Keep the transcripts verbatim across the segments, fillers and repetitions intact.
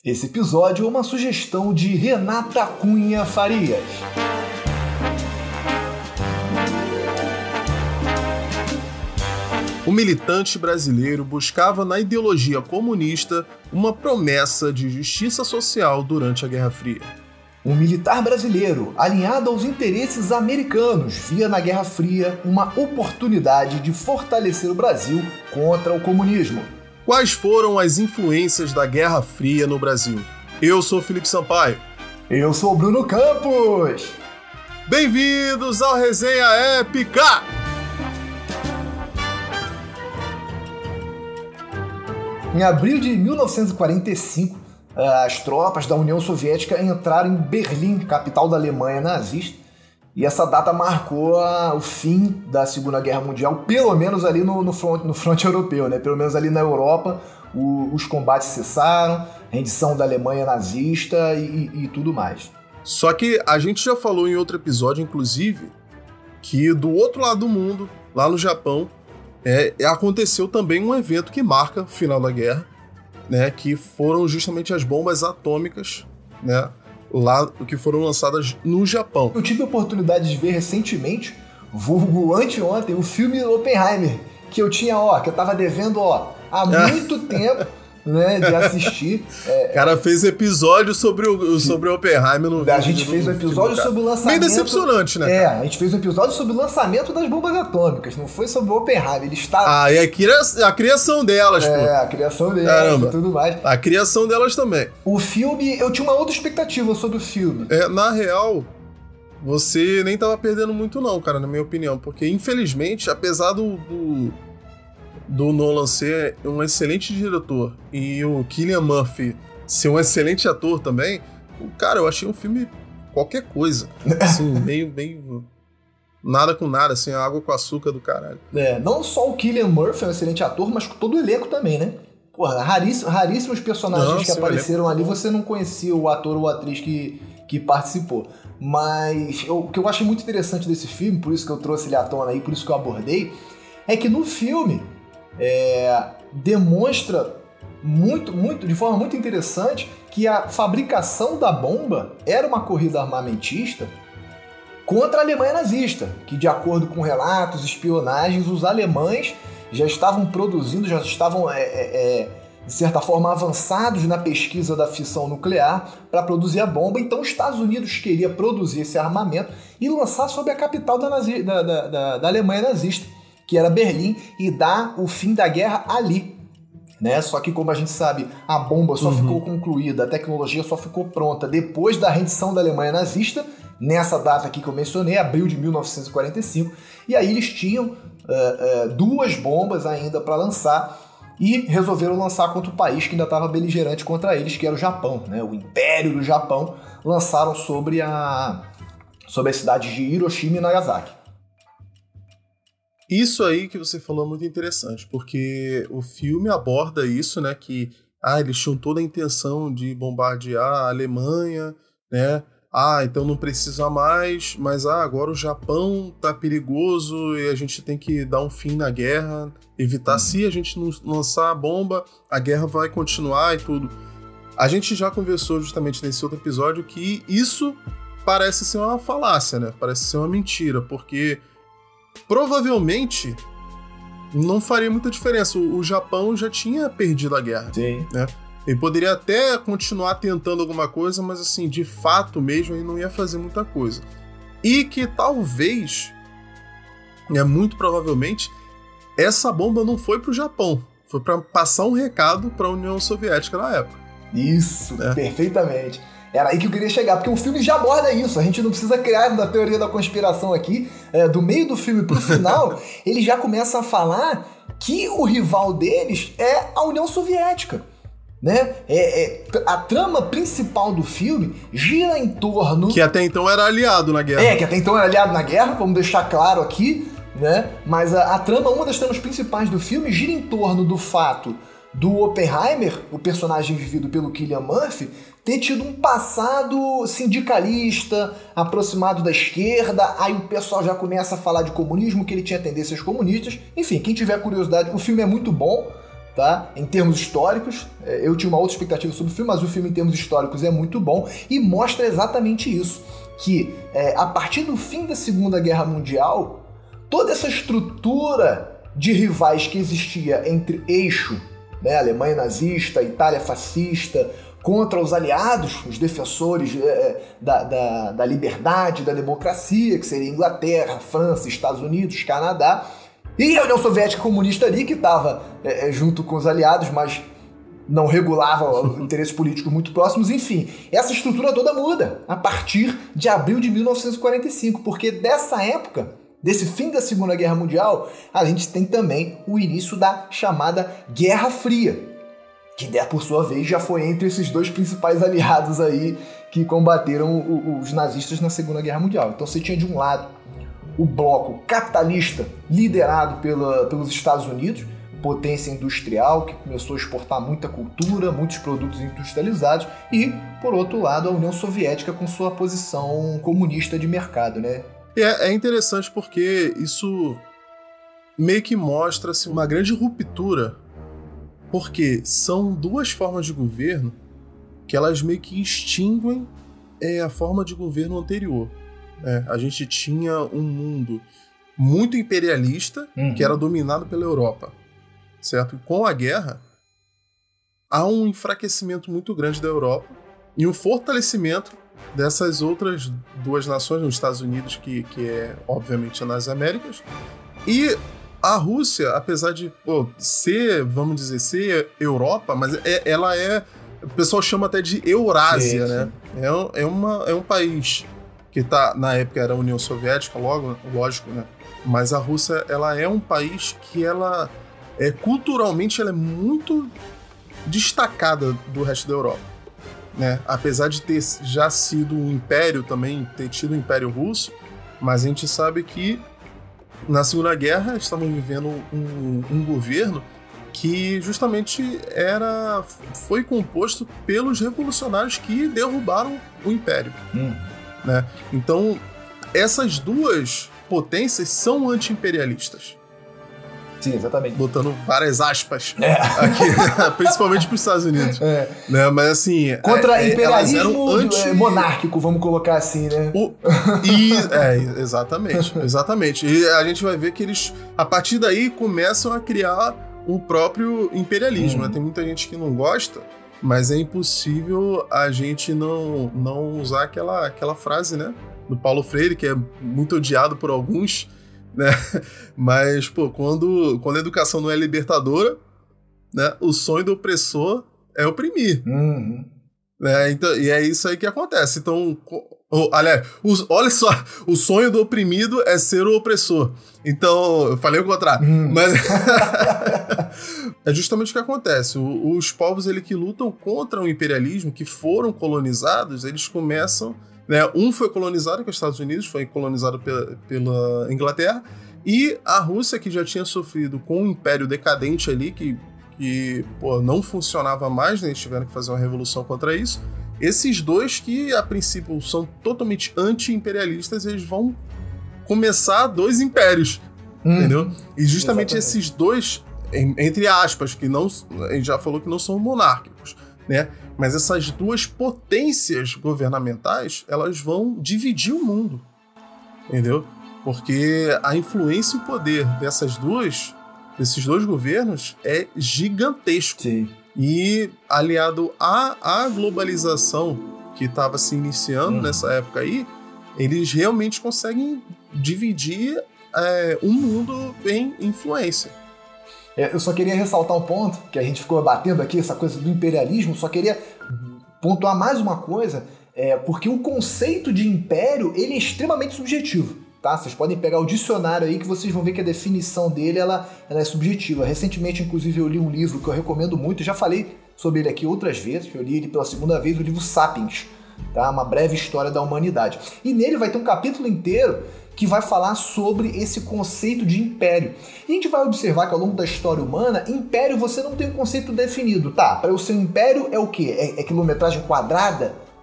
Esse episódio é uma sugestão de Renata Cunha Farias. O militante brasileiro buscava na ideologia comunista uma promessa de justiça social durante a Guerra Fria. Um militar brasileiro, alinhado aos interesses americanos, via na Guerra Fria uma oportunidade de fortalecer o Brasil contra o comunismo. Quais foram as influências da Guerra Fria no Brasil? Eu sou Felipe Sampaio. Eu sou Bruno Campos. Bem-vindos ao Resenha Épica! Em abril de mil novecentos e quarenta e cinco, as tropas da União Soviética entraram em Berlim, capital da Alemanha nazista, e essa data marcou a, o fim da Segunda Guerra Mundial, pelo menos ali no, no, front, no fronte europeu, né? Pelo menos ali na Europa, o, os combates cessaram, rendição da Alemanha nazista e, e, e tudo mais. Só que a gente já falou em outro episódio, inclusive, que do outro lado do mundo, lá no Japão, é, aconteceu também um evento que marca o final da guerra, né, que foram justamente as bombas atômicas, né, lá, que foram lançadas no Japão. Eu tive a oportunidade de ver recentemente, vulgo anteontem, o filme Oppenheimer, que eu tinha, ó, que eu tava devendo, ó, há muito tempo, né, de assistir. É, o cara fez episódio sobre o, sobre o Oppenheimer no A gente fez um episódio filme, sobre o lançamento... Meio decepcionante, né? É, a gente fez um episódio sobre o lançamento das bombas atômicas, não foi sobre o Oppenheimer, ele está... Ah, e a, cria... a criação delas, é, pô. É, a criação delas Caramba. E tudo mais. A criação delas também. O filme, eu tinha uma outra expectativa sobre o filme. É, na real, você nem tava perdendo muito não, cara, na minha opinião, porque infelizmente, apesar do... do... do Nolan ser um excelente diretor e o Cillian Murphy ser um excelente ator também, cara, eu achei um filme qualquer coisa. Assim, meio, meio nada com nada, assim, água com açúcar do caralho. É, não só o Cillian Murphy é um excelente ator, mas todo o elenco também, né? Porra, raríssimos, raríssimos personagens não, que apareceram ali, você não conhecia o ator ou a atriz que, que participou. Mas eu, o que eu achei muito interessante desse filme, por isso que eu trouxe ele à tona aí, por isso que eu abordei, é que no filme É, demonstra muito, muito, de forma muito interessante que a fabricação da bomba era uma corrida armamentista contra a Alemanha nazista, que de acordo com relatos, espionagens, os alemães já estavam produzindo, já estavam é, é, de certa forma avançados na pesquisa da fissão nuclear para produzir a bomba, então os Estados Unidos queria produzir esse armamento e lançar sobre a capital da, nazi, da, da, da, da Alemanha nazista, que era Berlim, e dar o fim da guerra ali, né? Só que, como a gente sabe, a bomba só uhum. ficou concluída, a tecnologia só ficou pronta depois da rendição da Alemanha nazista, nessa data aqui que eu mencionei, abril de mil novecentos e quarenta e cinco, e aí eles tinham uh, uh, duas bombas ainda para lançar, e resolveram lançar contra o país que ainda estava beligerante contra eles, que era o Japão, né? O Império do Japão, lançaram sobre a, sobre as cidades de Hiroshima e Nagasaki. Isso aí que você falou é muito interessante, porque o filme aborda isso, né, que ah, eles tinham toda a intenção de bombardear a Alemanha, né, ah, então não precisa mais, mas ah, agora o Japão tá perigoso e a gente tem que dar um fim na guerra, evitar, uhum. se a gente não lançar a bomba, a guerra vai continuar e tudo. A gente já conversou justamente nesse outro episódio que isso parece ser uma falácia, né, parece ser uma mentira, porque provavelmente não faria muita diferença. O, o Japão já tinha perdido a guerra. Sim. Né? Ele poderia até continuar tentando alguma coisa, mas assim, de fato mesmo, ele não ia fazer muita coisa. E que talvez, né, muito provavelmente, essa bomba não foi pro Japão. Foi para passar um recado para a União Soviética na época. Isso, né? Perfeitamente. Era aí que eu queria chegar, porque o filme já aborda isso, a gente não precisa criar da teoria da conspiração aqui, é, do meio do filme pro final, ele já começa a falar que o rival deles é a União Soviética, né? É, é, a trama principal do filme gira em torno... Que até então era aliado na guerra. É, que até então era aliado na guerra, vamos deixar claro aqui, né? Mas a, a trama, uma das tramas principais do filme gira em torno do fato do Oppenheimer, o personagem vivido pelo Cillian Murphy, ter tido um passado sindicalista, aproximado da esquerda, aí o pessoal já começa a falar de comunismo, que ele tinha tendências comunistas. Enfim, quem tiver curiosidade, o filme é muito bom, tá? Em termos históricos, eu tinha uma outra expectativa sobre o filme, mas o filme em termos históricos é muito bom e mostra exatamente isso, que é, a partir do fim da Segunda Guerra Mundial, toda essa estrutura de rivais que existia entre eixo, né, Alemanha nazista, Itália fascista, contra os aliados, os defensores é, da, da, da liberdade, da democracia, que seria Inglaterra, França, Estados Unidos, Canadá, e a União Soviética Comunista ali, que estava é, junto com os aliados, mas não regulava interesses políticos muito próximos. Enfim, essa estrutura toda muda a partir de abril de mil novecentos e quarenta e cinco, porque dessa época, desse fim da Segunda Guerra Mundial, a gente tem também o início da chamada Guerra Fria, que, por sua vez, já foi entre esses dois principais aliados aí que combateram os nazistas na Segunda Guerra Mundial. Então você tinha de um lado o bloco capitalista liderado pela, pelos Estados Unidos, potência industrial que começou a exportar muita cultura, muitos produtos industrializados, e, por outro lado, a União Soviética com sua posição comunista de mercado, né? É, é interessante porque isso meio que mostra-se uma grande ruptura, porque são duas formas de governo que elas meio que extinguem é, a forma de governo anterior. É, a gente tinha um mundo muito imperialista, uhum, que era dominado pela Europa, certo? E com a guerra, há um enfraquecimento muito grande da Europa e um fortalecimento dessas outras duas nações, os Estados Unidos, que, que é, obviamente, nas Américas, e a Rússia, apesar de pô, ser, vamos dizer, ser Europa, mas é, ela é, o pessoal chama até de Eurásia, sim, né? Sim. É, é, uma, é um país que tá, na época era a União Soviética, logo, lógico, né? Mas a Rússia, ela é um país que ela, é, culturalmente, ela é muito destacada do resto da Europa, né? Apesar de ter já sido um império também, ter tido o Império Russo, mas a gente sabe que na Segunda Guerra estavam vivendo um, um governo que justamente era, foi composto pelos revolucionários que derrubaram o Império. Hum. Né? Então, essas duas potências são anti-imperialistas. Sim, exatamente. Botando várias aspas é. aqui, principalmente para os Estados Unidos. É. Né? Mas assim... Contra é, imperialismo anti... monárquico, vamos colocar assim, né? O... E, é, exatamente, exatamente. E a gente vai ver que eles, a partir daí, começam a criar o próprio imperialismo. Hum. Né? Tem muita gente que não gosta, mas é impossível a gente não, não usar aquela, aquela frase, né? Do Paulo Freire, que é muito odiado por alguns, né? Mas, pô, quando, quando a educação não é libertadora, né? O sonho do opressor é oprimir. Uhum. Né? Então, e é isso aí que acontece. Então, oh, aliás, os, olha só, o sonho do oprimido é ser o opressor. Então, eu falei o contrário. Uhum. Mas é justamente o que acontece. O, os povos ele, que lutam contra o imperialismo, que foram colonizados, eles começam... Né? Um foi colonizado, que é os Estados Unidos, foi colonizado pela, pela Inglaterra, e a Rússia, que já tinha sofrido com um império decadente ali, que, que pô, não funcionava mais, né? Eles tiveram que fazer uma revolução contra isso. Esses dois, que a princípio são totalmente anti-imperialistas, eles vão começar dois impérios, hum, entendeu? E justamente exatamente. Esses dois, entre aspas, que não, a gente já falou que não são monárquicos, né? Mas essas duas potências governamentais, elas vão dividir o mundo, entendeu? Porque a influência e o poder dessas duas, desses dois governos é gigantesco. Sim. E aliado à, à globalização que estava se iniciando hum. nessa época aí, eles realmente conseguem dividir é, o mundo em influência. Eu só queria ressaltar um ponto, que a gente ficou batendo aqui, essa coisa do imperialismo, só queria pontuar mais uma coisa, é, porque o conceito de império, ele é extremamente subjetivo, tá? Vocês podem pegar o dicionário aí que vocês vão ver que a definição dele, ela, ela é subjetiva. Recentemente, inclusive, eu li um livro que eu recomendo muito, já falei sobre ele aqui outras vezes, eu li ele pela segunda vez, o livro Sapiens, tá? Uma breve história da humanidade. E nele vai ter um capítulo inteiro que vai falar sobre esse conceito de império. E a gente vai observar que ao longo da história humana, império você não tem um conceito definido. Tá, para eu ser um império é o quê? É, é quilometragem quadrada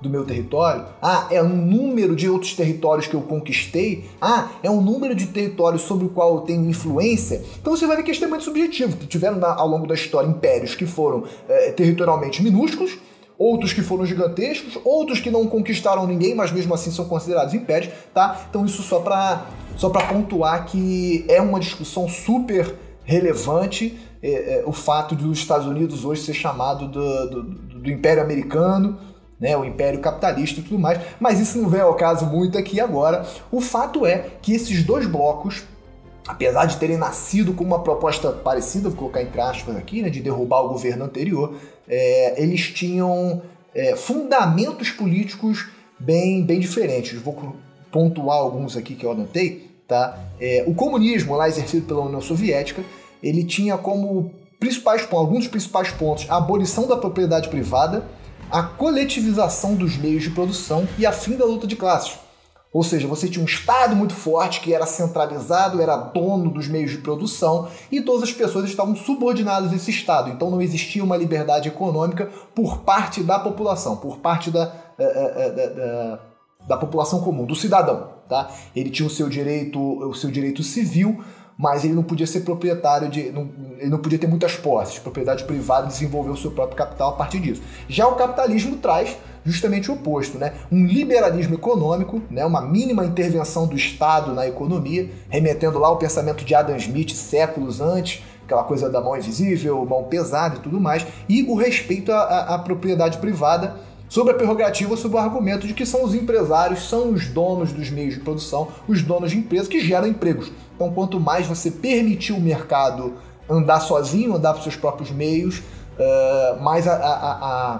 do meu território? Ah, é um número de outros territórios que eu conquistei? Ah, é um número de territórios sobre o qual eu tenho influência? Então você vai ver que isso é muito subjetivo. Tiveram ao longo da história impérios que foram é, territorialmente minúsculos, outros que foram gigantescos, outros que não conquistaram ninguém, mas mesmo assim são considerados impérios, tá? Então isso só para só para pontuar que é uma discussão super relevante, é, é, o fato dos Estados Unidos hoje ser chamado do, do, do Império Americano, né, o Império Capitalista e tudo mais, mas isso não vem ao caso muito aqui agora. O fato é que esses dois blocos, apesar de terem nascido com uma proposta parecida, vou colocar entre aspas aqui, né, de derrubar o governo anterior, é, eles tinham é, fundamentos políticos bem, bem diferentes. Vou pontuar alguns aqui que eu anotei. Tá? É, o comunismo, lá exercido pela União Soviética, ele tinha como principais pontos, alguns dos principais pontos, a abolição da propriedade privada, a coletivização dos meios de produção e a fim da luta de classes. Ou seja, você tinha um Estado muito forte que era centralizado, era dono dos meios de produção e todas as pessoas estavam subordinadas a esse Estado. Então não existia uma liberdade econômica por parte da população, por parte da, da, da, da, da população comum, do cidadão. Tá? Ele tinha o seu direito, o seu direito civil, mas ele não podia ser proprietário de. Não, ele não podia ter muitas posses. Propriedade privada desenvolveu o seu próprio capital a partir disso. Já o capitalismo traz justamente o oposto, né? Um liberalismo econômico, né? Uma mínima intervenção do Estado na economia, remetendo lá ao pensamento de Adam Smith séculos antes, aquela coisa da mão invisível, mão pesada e tudo mais, e o respeito à, à, à propriedade privada, sobre a prerrogativa, sobre o argumento de que são os empresários, são os donos dos meios de produção, os donos de empresas que geram empregos. Então, quanto mais você permitir o mercado andar sozinho, andar por seus próprios meios, uh, mais a, a, a,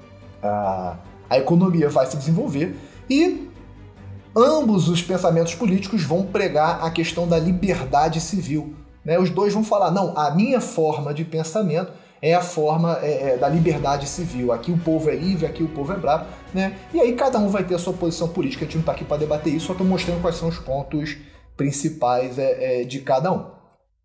a, a economia vai se desenvolver. E ambos os pensamentos políticos vão pregar a questão da liberdade civil. Né? Os dois vão falar, não, a minha forma de pensamento é a forma é, é, da liberdade civil. Aqui o povo é livre, aqui o povo é bravo, né? E aí cada um vai ter a sua posição política. A gente não está aqui para debater isso, só estou mostrando quais são os pontos principais é, é, de cada um.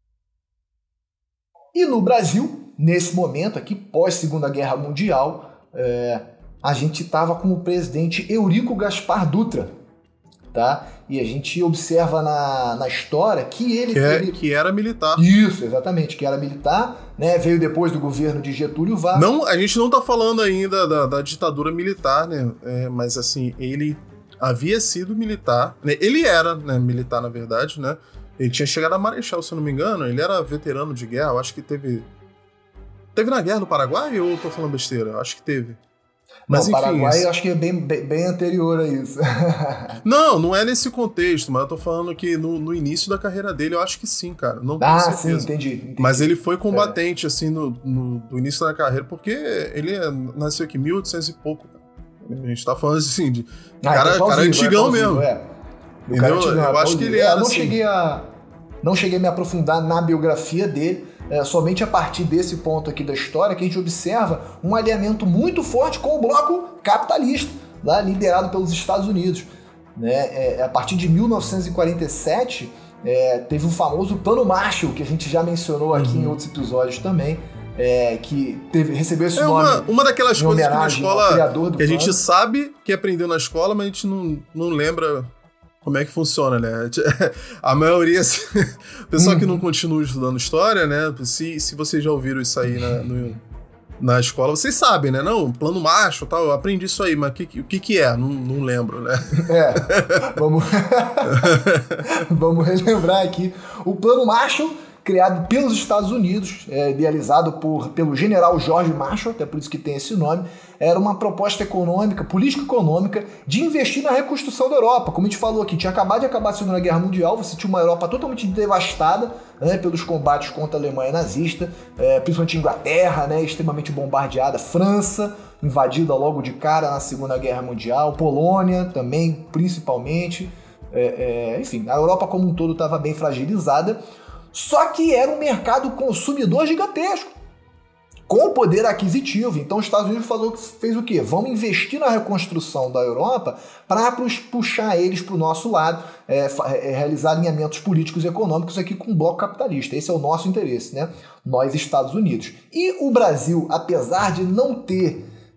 E no Brasil, nesse momento aqui, pós-Segunda Guerra Mundial, é, a gente estava com o presidente Eurico Gaspar Dutra, tá? E a gente observa na, na história que ele... Que, é, ele... que era militar. Isso, exatamente, que era militar, né? Veio depois do governo de Getúlio Vargas. Não, a gente não tá falando ainda da, da ditadura militar, né? É, mas assim, ele havia sido militar, né? Ele era, né, militar, na verdade, né? Ele tinha chegado a marechal, se eu não me engano, ele era veterano de guerra, eu acho que teve... Teve na Guerra do Paraguai ou eu tô falando besteira? Eu acho que teve. Mas, não, enfim, Paraguai isso... eu acho que é bem, bem, bem anterior a isso. Não, não é nesse contexto, mas eu tô falando que no, no início da carreira dele, eu acho que sim, cara. Não tenho ah, certeza. sim, entendi, entendi. Mas ele foi combatente, é. assim, no, no, no início da carreira, porque ele nasceu aqui em mil e oitocentos e pouco, cara. A gente tá falando assim, de... Ah, cara, é cara antigão é mesmo. É. O cara antigão, eu é acho que ele era, é, eu não assim... cheguei a... Não cheguei a me aprofundar na biografia dele, é, somente a partir desse ponto aqui da história que a gente observa um alinhamento muito forte com o bloco capitalista, lá, liderado pelos Estados Unidos. Né? É, a partir de mil novecentos e quarenta e sete, é, teve o famoso Plano Marshall, que a gente já mencionou aqui uhum. em outros episódios também, é, que teve, recebeu esse é nome. Uma, uma daquelas coisas que na escola que a gente plano. sabe que aprendeu na escola, mas a gente não, não lembra como é que funciona, né? A maioria, o pessoal uhum. que não continua estudando história, né? Se, se vocês já ouviram isso aí na, no, na escola, vocês sabem, né? Não, plano Marshall, tal, eu aprendi isso aí, mas que, o que que é? Não, não lembro, né? É, vamos... vamos relembrar aqui. O plano Marshall, criado pelos Estados Unidos, é, idealizado por, pelo general George Marshall, até por isso que tem esse nome, era uma proposta econômica, político-econômica, de investir na reconstrução da Europa. Como a gente falou aqui, tinha acabado de acabar a Segunda Guerra Mundial, você tinha uma Europa totalmente devastada, né, pelos combates contra a Alemanha nazista, é, principalmente Inglaterra, né, extremamente bombardeada, França, invadida logo de cara na Segunda Guerra Mundial, Polônia também, principalmente, é, é, enfim, a Europa como um todo estava bem fragilizada, só que era um mercado consumidor gigantesco, com poder aquisitivo. Então os Estados Unidos falou, fez o quê? Vamos investir na reconstrução da Europa para puxar eles para o nosso lado, é, é, realizar alinhamentos políticos e econômicos aqui com o bloco capitalista. Esse é o nosso interesse, né? Nós, Estados Unidos. E o Brasil, apesar de não ter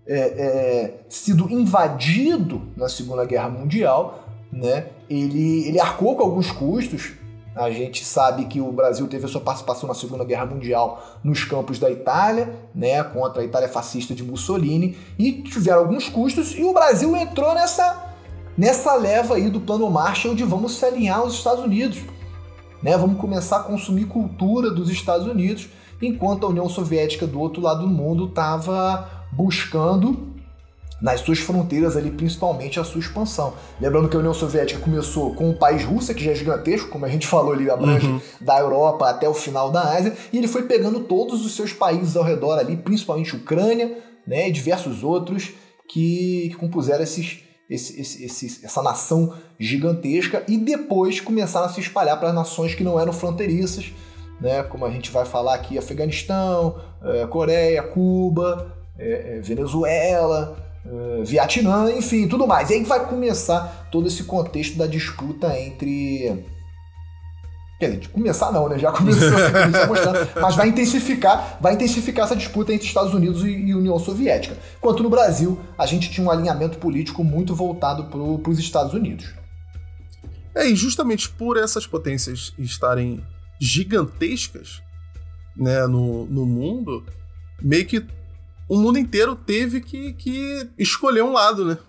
é, é, sido invadido na Segunda Guerra Mundial, né? ele, ele arcou com alguns custos. A gente sabe que o Brasil teve a sua participação na Segunda Guerra Mundial nos campos da Itália, né, contra a Itália fascista de Mussolini, e tiveram alguns custos, e o Brasil entrou nessa, nessa leva aí do Plano Marshall de vamos se alinhar aos Estados Unidos, né, vamos começar a consumir cultura dos Estados Unidos, enquanto a União Soviética do outro lado do mundo estava buscando nas suas fronteiras ali, principalmente a sua expansão. Lembrando que a União Soviética começou com o país Rússia, que já é gigantesco, como a gente falou ali, abrange uhum. da Europa até o final da Ásia, e ele foi pegando todos os seus países ao redor ali, principalmente Ucrânia, né, e diversos outros que, que compuseram esses, esse, esse, esse, essa nação gigantesca, e depois começaram a se espalhar para nações que não eram fronteiriças, né, como a gente vai falar aqui, Afeganistão, é, Coreia, Cuba, é, é, Venezuela, Uh, Vietnã, enfim, tudo mais. E aí vai começar todo esse contexto da disputa entre... Quer dizer, começar não, né? Já começou, começou mostrando, mas vai intensificar, vai intensificar essa disputa entre Estados Unidos e, e União Soviética. Enquanto no Brasil, a gente tinha um alinhamento político muito voltado para os Estados Unidos. É, e justamente por essas potências estarem gigantescas, né, no, no mundo, meio que o mundo inteiro teve que, que escolher um lado, né?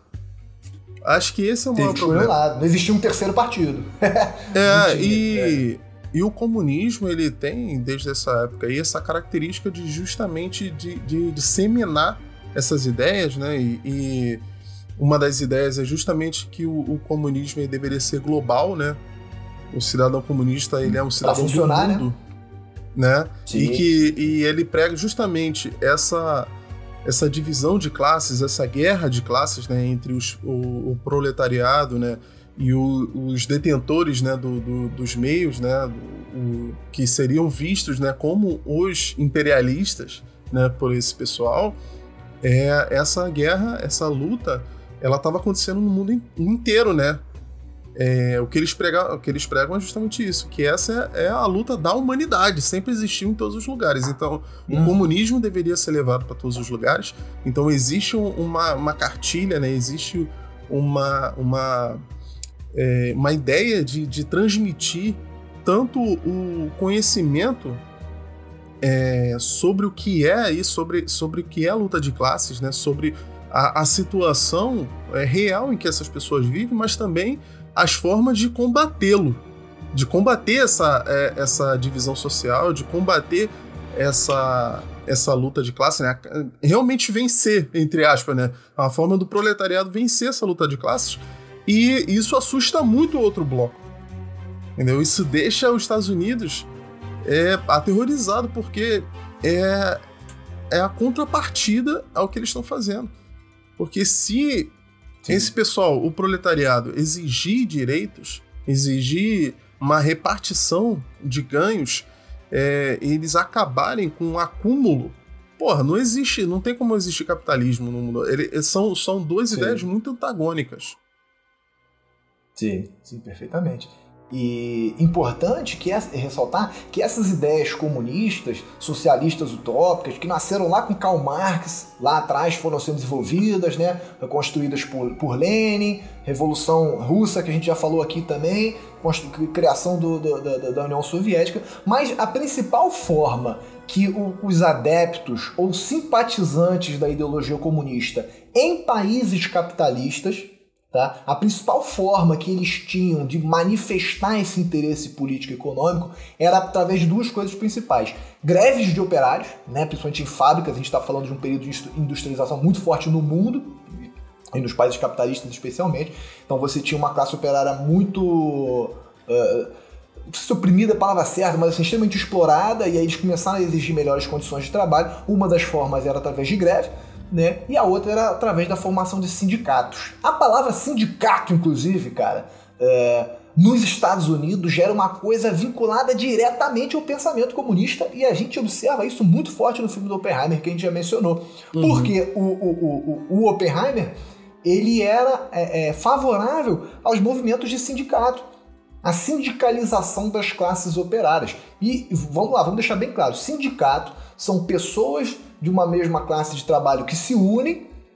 Acho que esse é o maior problema. Um lado. Não existia um terceiro partido. é, e, é. e o comunismo, ele tem, desde essa época aí, essa característica de justamente de, de, de seminar essas ideias, né? E, e uma das ideias é justamente que o, o comunismo ele deveria ser global, né? O cidadão comunista, ele é um cidadão do mundo, né? né? E que e ele prega justamente essa... essa divisão de classes, essa guerra de classes, né, entre os, o, o proletariado, né, e o, os detentores, né, do, do, dos meios, né, do, o, que seriam vistos, né, como os imperialistas, né, por esse pessoal, é, essa guerra, essa luta, ela estava acontecendo no mundo inteiro, né? É, o, que eles pregam, o que eles pregam é justamente isso, que essa é, é a luta da humanidade, sempre existiu em todos os lugares. Então, hum. o comunismo deveria ser levado para todos os lugares. Então, existe uma, uma cartilha, né? Existe uma, uma, é, uma ideia de, de transmitir tanto o conhecimento é, sobre o que é e sobre, sobre o que é a luta de classes, né? Sobre a, a situação é, real em que essas pessoas vivem, mas também as formas de combatê-lo, de combater essa, é, essa divisão social, de combater essa, essa luta de classe, né? Realmente vencer, entre aspas, né? A forma do proletariado vencer essa luta de classes, e isso assusta muito o outro bloco, entendeu? Isso deixa os Estados Unidos é, aterrorizado, porque é, é a contrapartida ao que eles estão fazendo. Porque se Sim. esse pessoal, o proletariado, exigir direitos, exigir uma repartição de ganhos, é, eles acabarem com um acúmulo, porra, não existe, não tem como existir capitalismo no mundo. Ele, são, são duas sim. ideias muito antagônicas. Sim, sim, perfeitamente. E importante que é ressaltar que essas ideias comunistas, socialistas utópicas, que nasceram lá com Karl Marx, lá atrás foram sendo desenvolvidas, né, construídas por, por Lenin, Revolução Russa, que a gente já falou aqui também, criação do, do, da, da União Soviética, mas a principal forma que o, os adeptos ou simpatizantes da ideologia comunista em países capitalistas, tá? A principal forma que eles tinham de manifestar esse interesse político e econômico era através de duas coisas principais. Greves de operários, né? Principalmente em fábricas, a gente está falando de um período de industrialização muito forte no mundo, e nos países capitalistas especialmente. Então você tinha uma classe operária muito... Uh, não sei se oprimida é a palavra certa, mas assim, extremamente explorada, e aí eles começaram a exigir melhores condições de trabalho. Uma das formas era através de greve, né? E a outra era através da formação de sindicatos. A palavra sindicato, inclusive, cara, é, nos Estados Unidos já era uma coisa vinculada diretamente ao pensamento comunista, e a gente observa isso muito forte no filme do Oppenheimer, que a gente já mencionou. Uhum. Porque o, o, o, o Oppenheimer, ele era é, é, favorável aos movimentos de sindicato, a sindicalização das classes operárias. E vamos lá, vamos deixar bem claro, sindicato são pessoas de uma mesma classe de trabalho que se unem,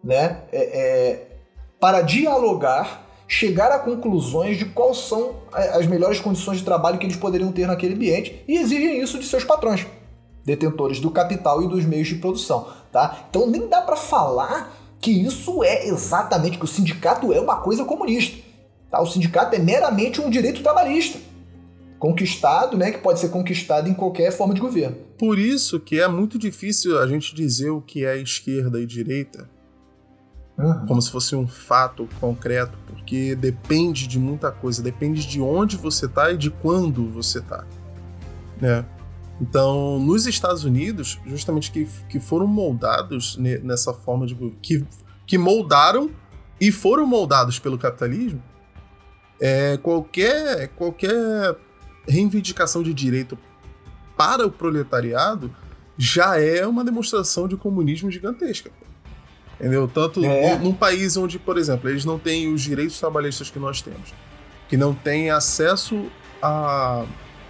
né, é, é, para dialogar, chegar a conclusões de quais são as melhores condições de trabalho que eles poderiam ter naquele ambiente e exigem isso de seus patrões, detentores do capital e dos meios de produção, tá? Então nem dá para falar que isso é exatamente, que o sindicato é uma coisa comunista, tá? O sindicato é meramente um direito trabalhista, conquistado, né, que pode ser conquistado em qualquer forma de governo. Por isso que é muito difícil a gente dizer o que é esquerda e direita, uhum. como se fosse um fato concreto, porque depende de muita coisa, depende de onde você tá e de quando você tá, né? Então, nos Estados Unidos, justamente que, que foram moldados nessa forma de... Que, que moldaram e foram moldados pelo capitalismo, é, qualquer, qualquer reivindicação de direito para o proletariado já é uma demonstração de comunismo gigantesca. Entendeu? Tanto é. num país onde, por exemplo, eles não têm os direitos trabalhistas que nós temos, que não têm acesso a...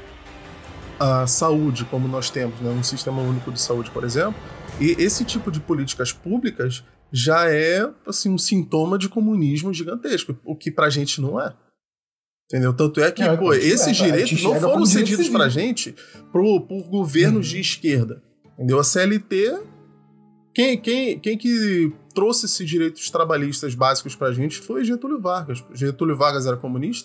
a saúde, como nós temos, né, um sistema único de saúde, por exemplo, e esse tipo de políticas públicas já é assim, um sintoma de comunismo gigantesco, o que pra gente não é. Entendeu? Tanto é que, é, pô, esses é, direitos não foram cedidos pra gente por, por governos hum. de esquerda. Entendeu? A C L T, quem, quem, quem que trouxe esses direitos trabalhistas básicos pra gente foi Getúlio Vargas. Getúlio Vargas era comunista?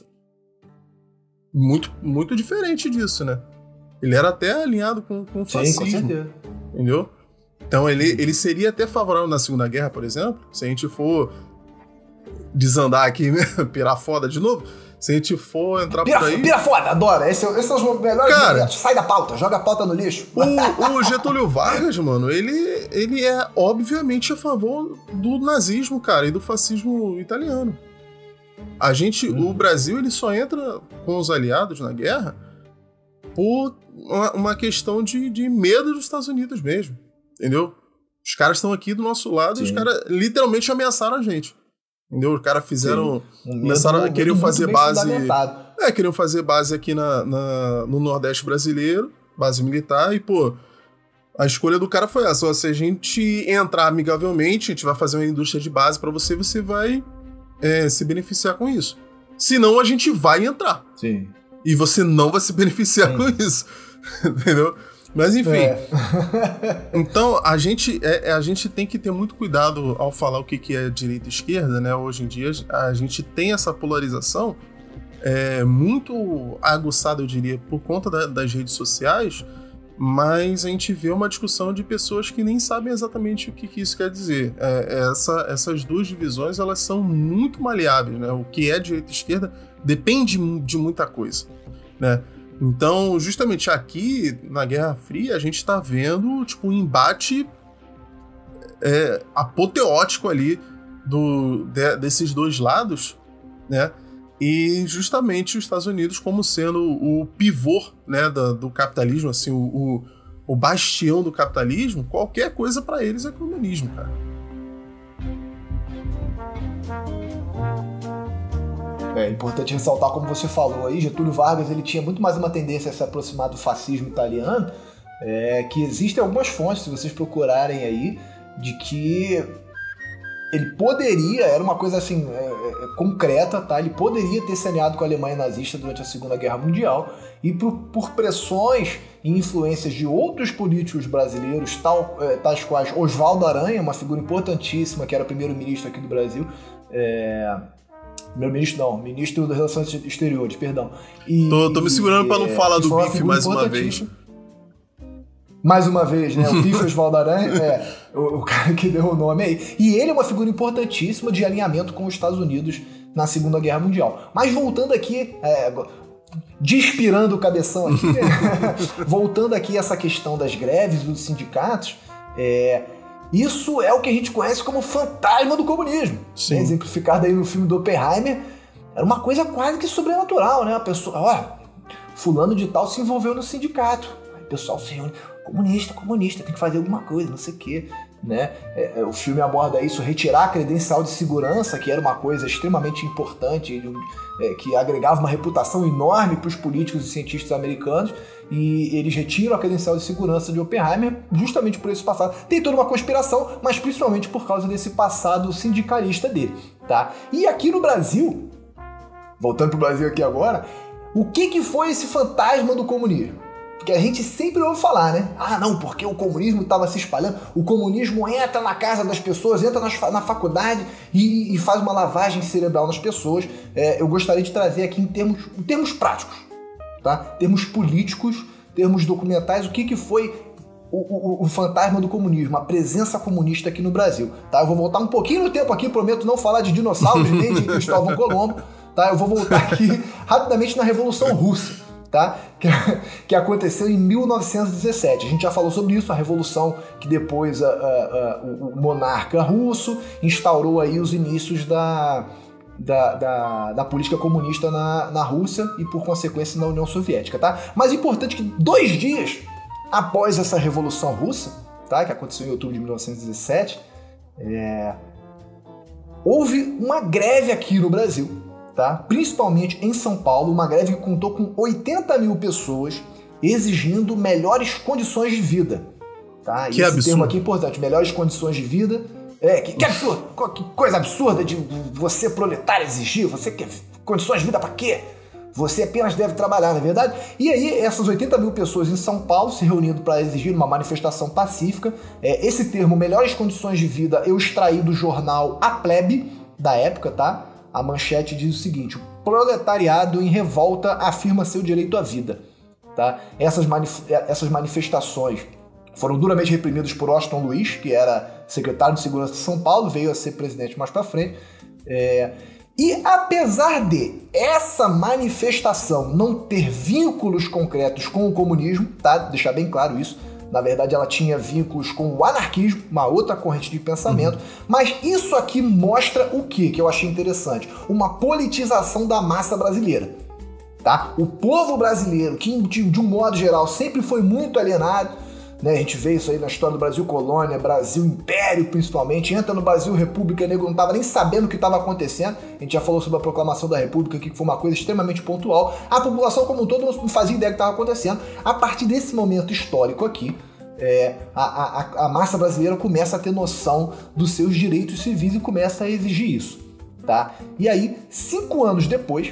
Muito, muito diferente disso, né? Ele era até alinhado com, com o fascismo. Sim, com certeza. Entendeu? Então ele, ele seria até favorável na Segunda Guerra, por exemplo, se a gente for desandar aqui, né? Pirar foda de novo. Se a gente for entrar pira, por aí... Pira foda, adoro. Esses são os melhores Cara, momentos. Sai da pauta, joga a pauta no lixo. O, o Getúlio Vargas, mano, ele, ele é obviamente a favor do nazismo, cara, e do fascismo italiano. A gente, hum. o Brasil, ele só entra com os aliados na guerra por uma, uma questão de, de medo dos Estados Unidos mesmo, entendeu? Os caras estão aqui do nosso lado. Sim. E os caras literalmente ameaçaram a gente, entendeu? Os caras fizeram, um começaram, medo, queriam medo fazer base, é, queriam fazer base aqui na, na, no Nordeste brasileiro, base militar, e pô, a escolha do cara foi essa: se a gente entrar amigavelmente, a gente vai fazer uma indústria de base pra você, você vai é, se beneficiar com isso. Senão a gente vai entrar. Sim. E você não vai se beneficiar Sim. com isso. Entendeu? Mas enfim. É. Então, a gente, é, a gente tem que ter muito cuidado ao falar o que, que é direita e esquerda, né? Hoje em dia, a gente tem essa polarização é, muito aguçada, eu diria, por conta da, das redes sociais, mas a gente vê uma discussão de pessoas que nem sabem exatamente o que, que isso quer dizer. É, essa, essas duas divisões, elas são muito maleáveis, né? O que é direita e esquerda depende de muita coisa, né? Então, justamente aqui, na Guerra Fria, a gente está vendo tipo, um embate é, apoteótico ali do, de, desses dois lados, né? E justamente os Estados Unidos como sendo o pivô, né, do, do capitalismo, assim, o, o, o bastião do capitalismo. Qualquer coisa para eles é comunismo, cara. É importante ressaltar, como você falou aí, Getúlio Vargas ele tinha muito mais uma tendência a se aproximar do fascismo italiano, é, que existem algumas fontes, se vocês procurarem aí, de que ele poderia, era uma coisa assim, é, é, concreta, tá? Ele poderia ter se alinhado com a Alemanha nazista durante a Segunda Guerra Mundial e por, por pressões e influências de outros políticos brasileiros, tal, é, tais quais Oswaldo Aranha, uma figura importantíssima, que era primeiro-ministro aqui do Brasil, é... Primeiro-ministro não, ministro das Relações Exteriores, perdão. E, tô, tô me segurando para não falar do bife mais uma vez. Mais uma vez, né? O bife Oswaldo Aranha é o, o cara que deu o nome aí. E ele é uma figura importantíssima de alinhamento com os Estados Unidos na Segunda Guerra Mundial. Mas voltando aqui, é, despirando o cabeção aqui, né? Voltando aqui a essa questão das greves dos sindicatos, é... isso é o que a gente conhece como fantasma do comunismo. Né? Exemplificado aí no filme do Oppenheimer, era uma coisa quase que sobrenatural, né? A pessoa, ó, fulano de tal se envolveu no sindicato. Aí o pessoal se reúne, comunista, comunista, tem que fazer alguma coisa, não sei o quê. né? É, o filme aborda isso, retirar a credencial de segurança, que era uma coisa extremamente importante, é, que agregava uma reputação enorme para os políticos e cientistas americanos, e eles retiram a credencial de segurança de Oppenheimer justamente por esse passado. Tem toda uma conspiração, mas principalmente por causa desse passado sindicalista dele, tá? E aqui no Brasil, voltando pro Brasil aqui agora, o que que foi esse fantasma do comunismo? Porque a gente sempre ouve falar, né? Ah, não, porque o comunismo estava se espalhando. O comunismo entra na casa das pessoas, entra nas, na faculdade e, e faz uma lavagem cerebral nas pessoas. É, eu gostaria de trazer aqui em termos, em termos práticos, tá? Termos políticos, termos documentais, o que, que foi o, o, o fantasma do comunismo, a presença comunista aqui no Brasil, tá? Eu vou voltar um pouquinho no tempo aqui, prometo não falar de dinossauros nem de Cristóvão Colombo, tá? Eu vou voltar aqui rapidamente na Revolução Russa, tá? Que, que aconteceu em mil novecentos e dezessete. A gente já falou sobre isso, a revolução que depois a, a, a, o, o monarca russo instaurou aí os inícios da, da, da, da política comunista na, na Rússia e, por consequência, na União Soviética, tá? Mas é importante que dois dias após essa revolução russa, tá? Que aconteceu em outubro de mil novecentos e dezessete, é, houve uma greve aqui no Brasil, tá? Principalmente em São Paulo, uma greve que contou com oitenta mil pessoas exigindo melhores condições de vida. Tá? Que esse absurdo. termo aqui é importante, melhores condições de vida. É, que, que absurdo, que coisa absurda de você proletário exigir, você quer condições de vida pra quê? Você apenas deve trabalhar, não é verdade? E aí, essas oitenta mil pessoas em São Paulo se reunindo para exigir uma manifestação pacífica. É, esse termo, melhores condições de vida, eu extraí do jornal A Plebe, da época, tá? A manchete diz o seguinte: o proletariado em revolta afirma seu direito à vida. Tá? Essas, manif- essas manifestações foram duramente reprimidas por Washington Luiz, que era secretário de Segurança de São Paulo, veio a ser presidente mais para frente. É... E apesar de essa manifestação não ter vínculos concretos com o comunismo, tá? Deixar bem claro isso, na verdade ela tinha vínculos com o anarquismo, uma outra corrente de pensamento, uhum. Mas isso aqui mostra o quê? Que eu achei interessante? Uma politização da massa brasileira, tá? O povo brasileiro, que de um modo geral sempre foi muito alienado, né? A gente vê isso aí na história do Brasil Colônia, Brasil Império principalmente, entra no Brasil República, nego não estava nem sabendo o que estava acontecendo. A gente já falou sobre a proclamação da República, que foi uma coisa extremamente pontual. A população como um todo não fazia ideia do que estava acontecendo. A partir desse momento histórico aqui, é, a, a, a massa brasileira começa a ter noção dos seus direitos civis e começa a exigir isso, tá? E aí, cinco anos depois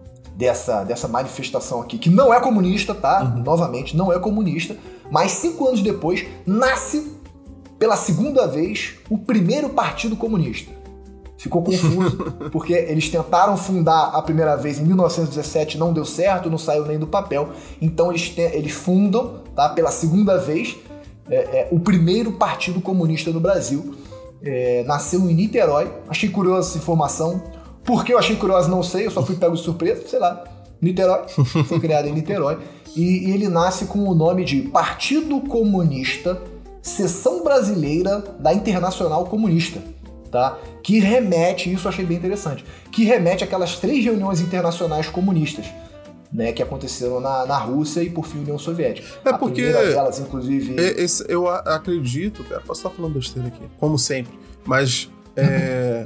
dessa, dessa manifestação aqui, que não é comunista, tá? Uhum. Novamente, não é comunista, mas cinco anos depois, nasce pela segunda vez o primeiro Partido Comunista. Ficou confuso, porque eles tentaram fundar a primeira vez em mil novecentos e dezessete, não deu certo, não saiu nem do papel. Então eles, te, eles fundam, tá, pela segunda vez, é, é, o primeiro Partido Comunista no Brasil. É, nasceu em Niterói. Achei curiosa essa informação. Por que eu achei curiosa, não sei, eu só fui pego de surpresa, sei lá. Niterói, foi criado em Niterói. E, e ele nasce com o nome de Partido Comunista, Seção Brasileira da Internacional Comunista, tá? Que remete, isso eu achei bem interessante, que remete àquelas três reuniões internacionais comunistas, né, que aconteceram na, na Rússia e, por fim, União Soviética. É porque... A primeira delas, inclusive... Esse, eu acredito, cara, posso estar falando besteira aqui, como sempre, mas... É...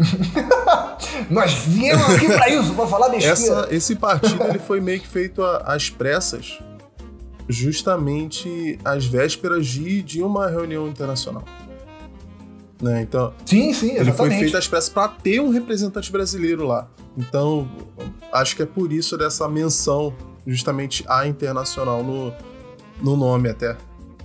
Nós viemos aqui pra isso, pra falar besteira. Essa, esse partido ele foi meio que feito às pressas, justamente às vésperas de, de uma reunião internacional. Né? Então, sim, sim, exatamente. Ele foi feito às pressas para ter um representante brasileiro lá. Então, acho que é por isso dessa menção justamente à internacional no, no nome até.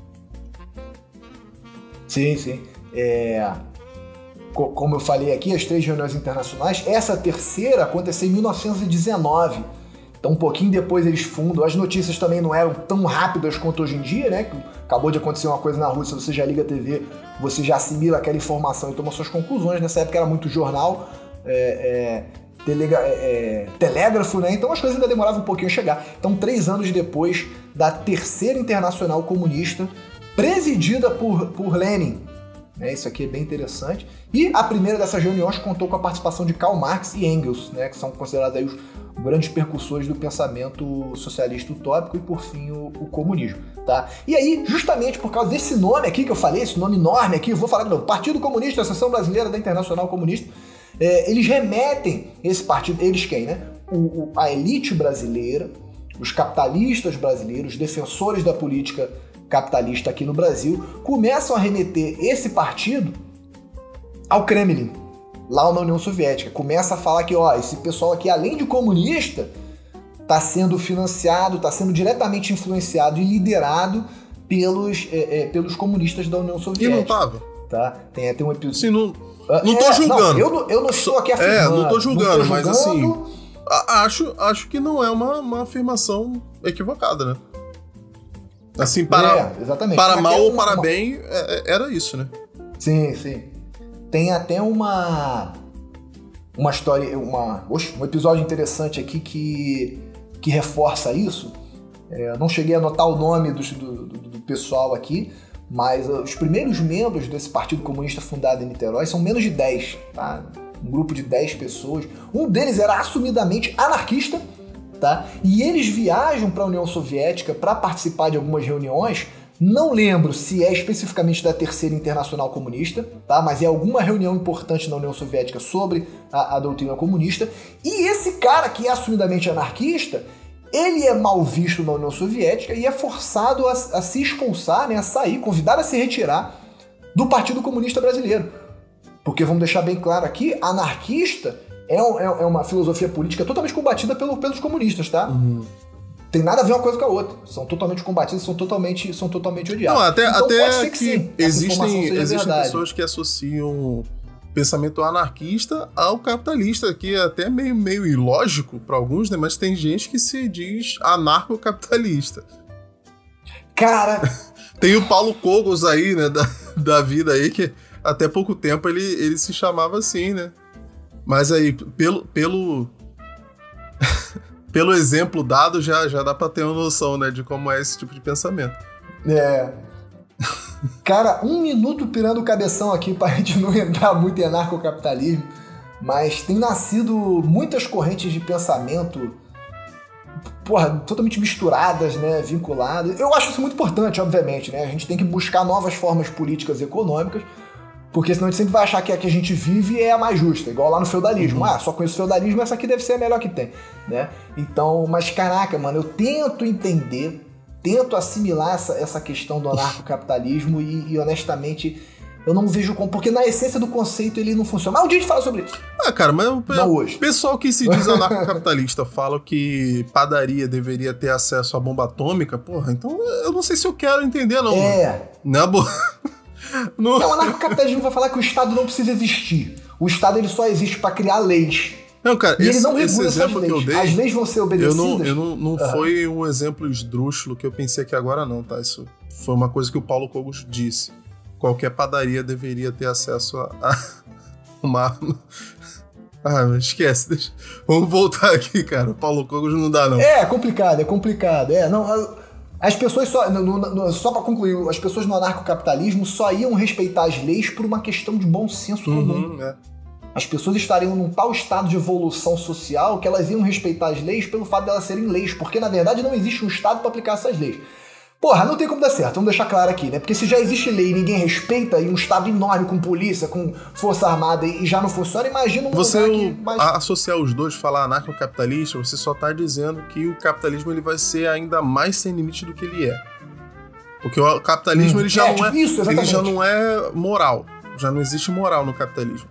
Sim, sim. É... Como eu falei aqui, as três reuniões internacionais, essa terceira aconteceu em mil novecentos e dezenove. Então, um pouquinho depois eles fundam. As notícias também não eram tão rápidas quanto hoje em dia, né? Acabou de acontecer uma coisa na Rússia, você já liga a T V, você já assimila aquela informação e toma suas conclusões. Nessa época era muito jornal, é, é, telega, é, telégrafo, né? Então as coisas ainda demoravam um pouquinho a chegar. Então, três anos depois da Terceira Internacional Comunista, presidida por, por Lenin, né? Isso aqui é bem interessante. E a primeira dessas reuniões contou com a participação de Karl Marx e Engels, né? Que são considerados aí os grandes percussores do pensamento socialista utópico e, por fim, o, o comunismo, tá? E aí, justamente por causa desse nome aqui que eu falei, esse nome enorme aqui, eu vou falar de novo, Partido Comunista, Associação Brasileira da Internacional Comunista, é, eles remetem esse partido, eles quem, né? O, o, a elite brasileira, os capitalistas brasileiros, os defensores da política capitalista aqui no Brasil, começam a remeter esse partido ao Kremlin, lá na União Soviética. Começa a falar que, ó, esse pessoal aqui, além de comunista, está sendo financiado, está sendo diretamente influenciado e liderado pelos, é, é, pelos comunistas da União Soviética. E não tava? Tá? Tem até um episódio... Sim, não, não tô é, julgando. Não, eu, não, eu não estou aqui afirmando. É, não tô julgando, não tô julgando mas assim... Acho, acho que não é uma, uma afirmação equivocada, né? Assim, para, é, exatamente. para mal ou uma, para uma... bem, é, era isso, né? Sim, sim. Tem até uma uma história, uma, oxe, um episódio interessante aqui que, que reforça isso. É, não cheguei a anotar o nome do, do, do pessoal aqui, mas os primeiros membros desse Partido Comunista fundado em Niterói são menos de dez, tá? Um grupo de dez pessoas. Um deles era assumidamente anarquista, tá? E eles viajam para a União Soviética para participar de algumas reuniões. Não lembro se é especificamente da Terceira Internacional Comunista, tá? Mas é alguma reunião importante na União Soviética sobre a, a doutrina comunista. E esse cara que é assumidamente anarquista, ele é mal visto na União Soviética e é forçado a, a se expulsar, né? A sair, convidado a se retirar do Partido Comunista Brasileiro. Porque, vamos deixar bem claro aqui, anarquista é, um, é uma filosofia política totalmente combatida pelo, pelos comunistas, tá? Uhum. Tem nada a ver uma coisa com a outra. São totalmente combatidos, são totalmente, são totalmente odiados. Não, até, então, até pode ser que, que sim, existem, existem pessoas que associam pensamento anarquista ao capitalista, que é até meio, meio ilógico para alguns, né? Mas tem gente que se diz anarcocapitalista. Cara... Tem o Paulo Cogos aí, né, da, da vida aí, que até pouco tempo ele, ele se chamava assim, né? Mas aí, pelo... pelo... Pelo exemplo dado, já, já dá pra ter uma noção, né, de como é esse tipo de pensamento. É. Cara, um minuto pirando o cabeção aqui pra gente não entrar muito em anarcocapitalismo, mas tem nascido muitas correntes de pensamento, porra, totalmente misturadas, né, vinculadas. Eu acho isso muito importante, obviamente, né? A gente tem que buscar novas formas políticas e econômicas, porque senão a gente sempre vai achar que a que a gente vive é a mais justa, igual lá no feudalismo. Uhum. Ah, só conheço o feudalismo, essa aqui deve ser a melhor que tem, né? Então, mas caraca, mano, eu tento entender, tento assimilar essa, essa questão do anarcocapitalismo e, e honestamente eu não vejo como, porque na essência do conceito ele não funciona. Mas um dia a gente fala sobre isso. Ah, cara, mas o não hoje. pessoal que se diz anarcocapitalista fala que padaria deveria ter acesso à bomba atômica, porra, então eu não sei se eu quero entender, não. É. Não é boa. Não, o anarcocapitalismo vai falar que o Estado não precisa existir. O Estado ele só existe para criar leis. Não, cara, e esse, ele não regula esse exemplo essas leis. que eu dei... As leis vão ser obedecidas. Eu não, eu não, não uhum. foi um exemplo esdrúxulo que eu pensei aqui agora não, tá? Isso foi uma coisa que o Paulo Cogos disse. Qualquer padaria deveria ter acesso a, a uma arma. Ah, mas esquece. Deixa... Vamos voltar aqui, cara. O Paulo Cogos não dá, não. É, complicado, é complicado. É, não... As pessoas só, no, no, só para concluir, as pessoas no anarcocapitalismo só iam respeitar as leis por uma questão de bom senso comum. Uhum, é. As pessoas estariam num tal estado de evolução social que elas iam respeitar as leis pelo fato de elas serem leis, porque na verdade não existe um Estado para aplicar essas leis. Porra, não tem como dar certo, vamos deixar claro aqui, né? Porque se já existe lei e ninguém respeita, e um Estado enorme com polícia, com força armada e já não funciona, imagina um você lugar que... Você associar os dois, falar anarcocapitalista, você só tá dizendo que o capitalismo ele vai ser ainda mais sem limite do que ele é. Porque o capitalismo hum, ele já, é, não, é, isso, ele já não é moral, já não existe moral no capitalismo.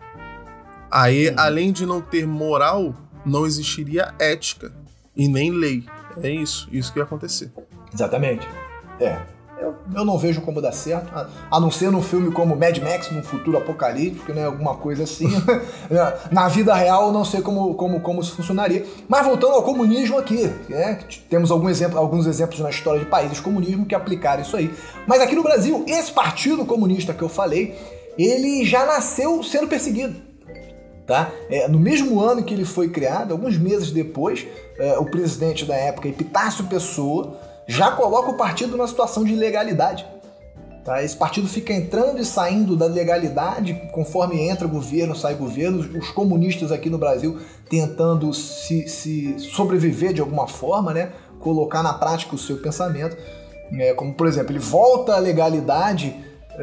Aí, hum. além de não ter moral, não existiria ética e nem lei. É isso, isso que ia acontecer. Exatamente. É. Eu, eu não vejo como dar certo, a, a não ser num filme como Mad Max, num futuro apocalíptico, né? Alguma coisa assim. Na vida real, eu não sei como, como, como isso funcionaria. Mas voltando ao comunismo aqui, né? Temos algum exemplo, alguns exemplos na história de países comunismo que aplicaram isso aí. Mas aqui no Brasil, esse partido comunista que eu falei, ele já nasceu sendo perseguido. Tá? É, no mesmo ano que ele foi criado, alguns meses depois, é, o presidente da época, Epitácio Pessoa, já coloca o partido numa situação de ilegalidade. Tá? Esse partido fica entrando e saindo da legalidade conforme entra governo, sai governo, os comunistas aqui no Brasil tentando se, se sobreviver de alguma forma, né? Colocar na prática o seu pensamento. É, como, por exemplo, ele volta à legalidade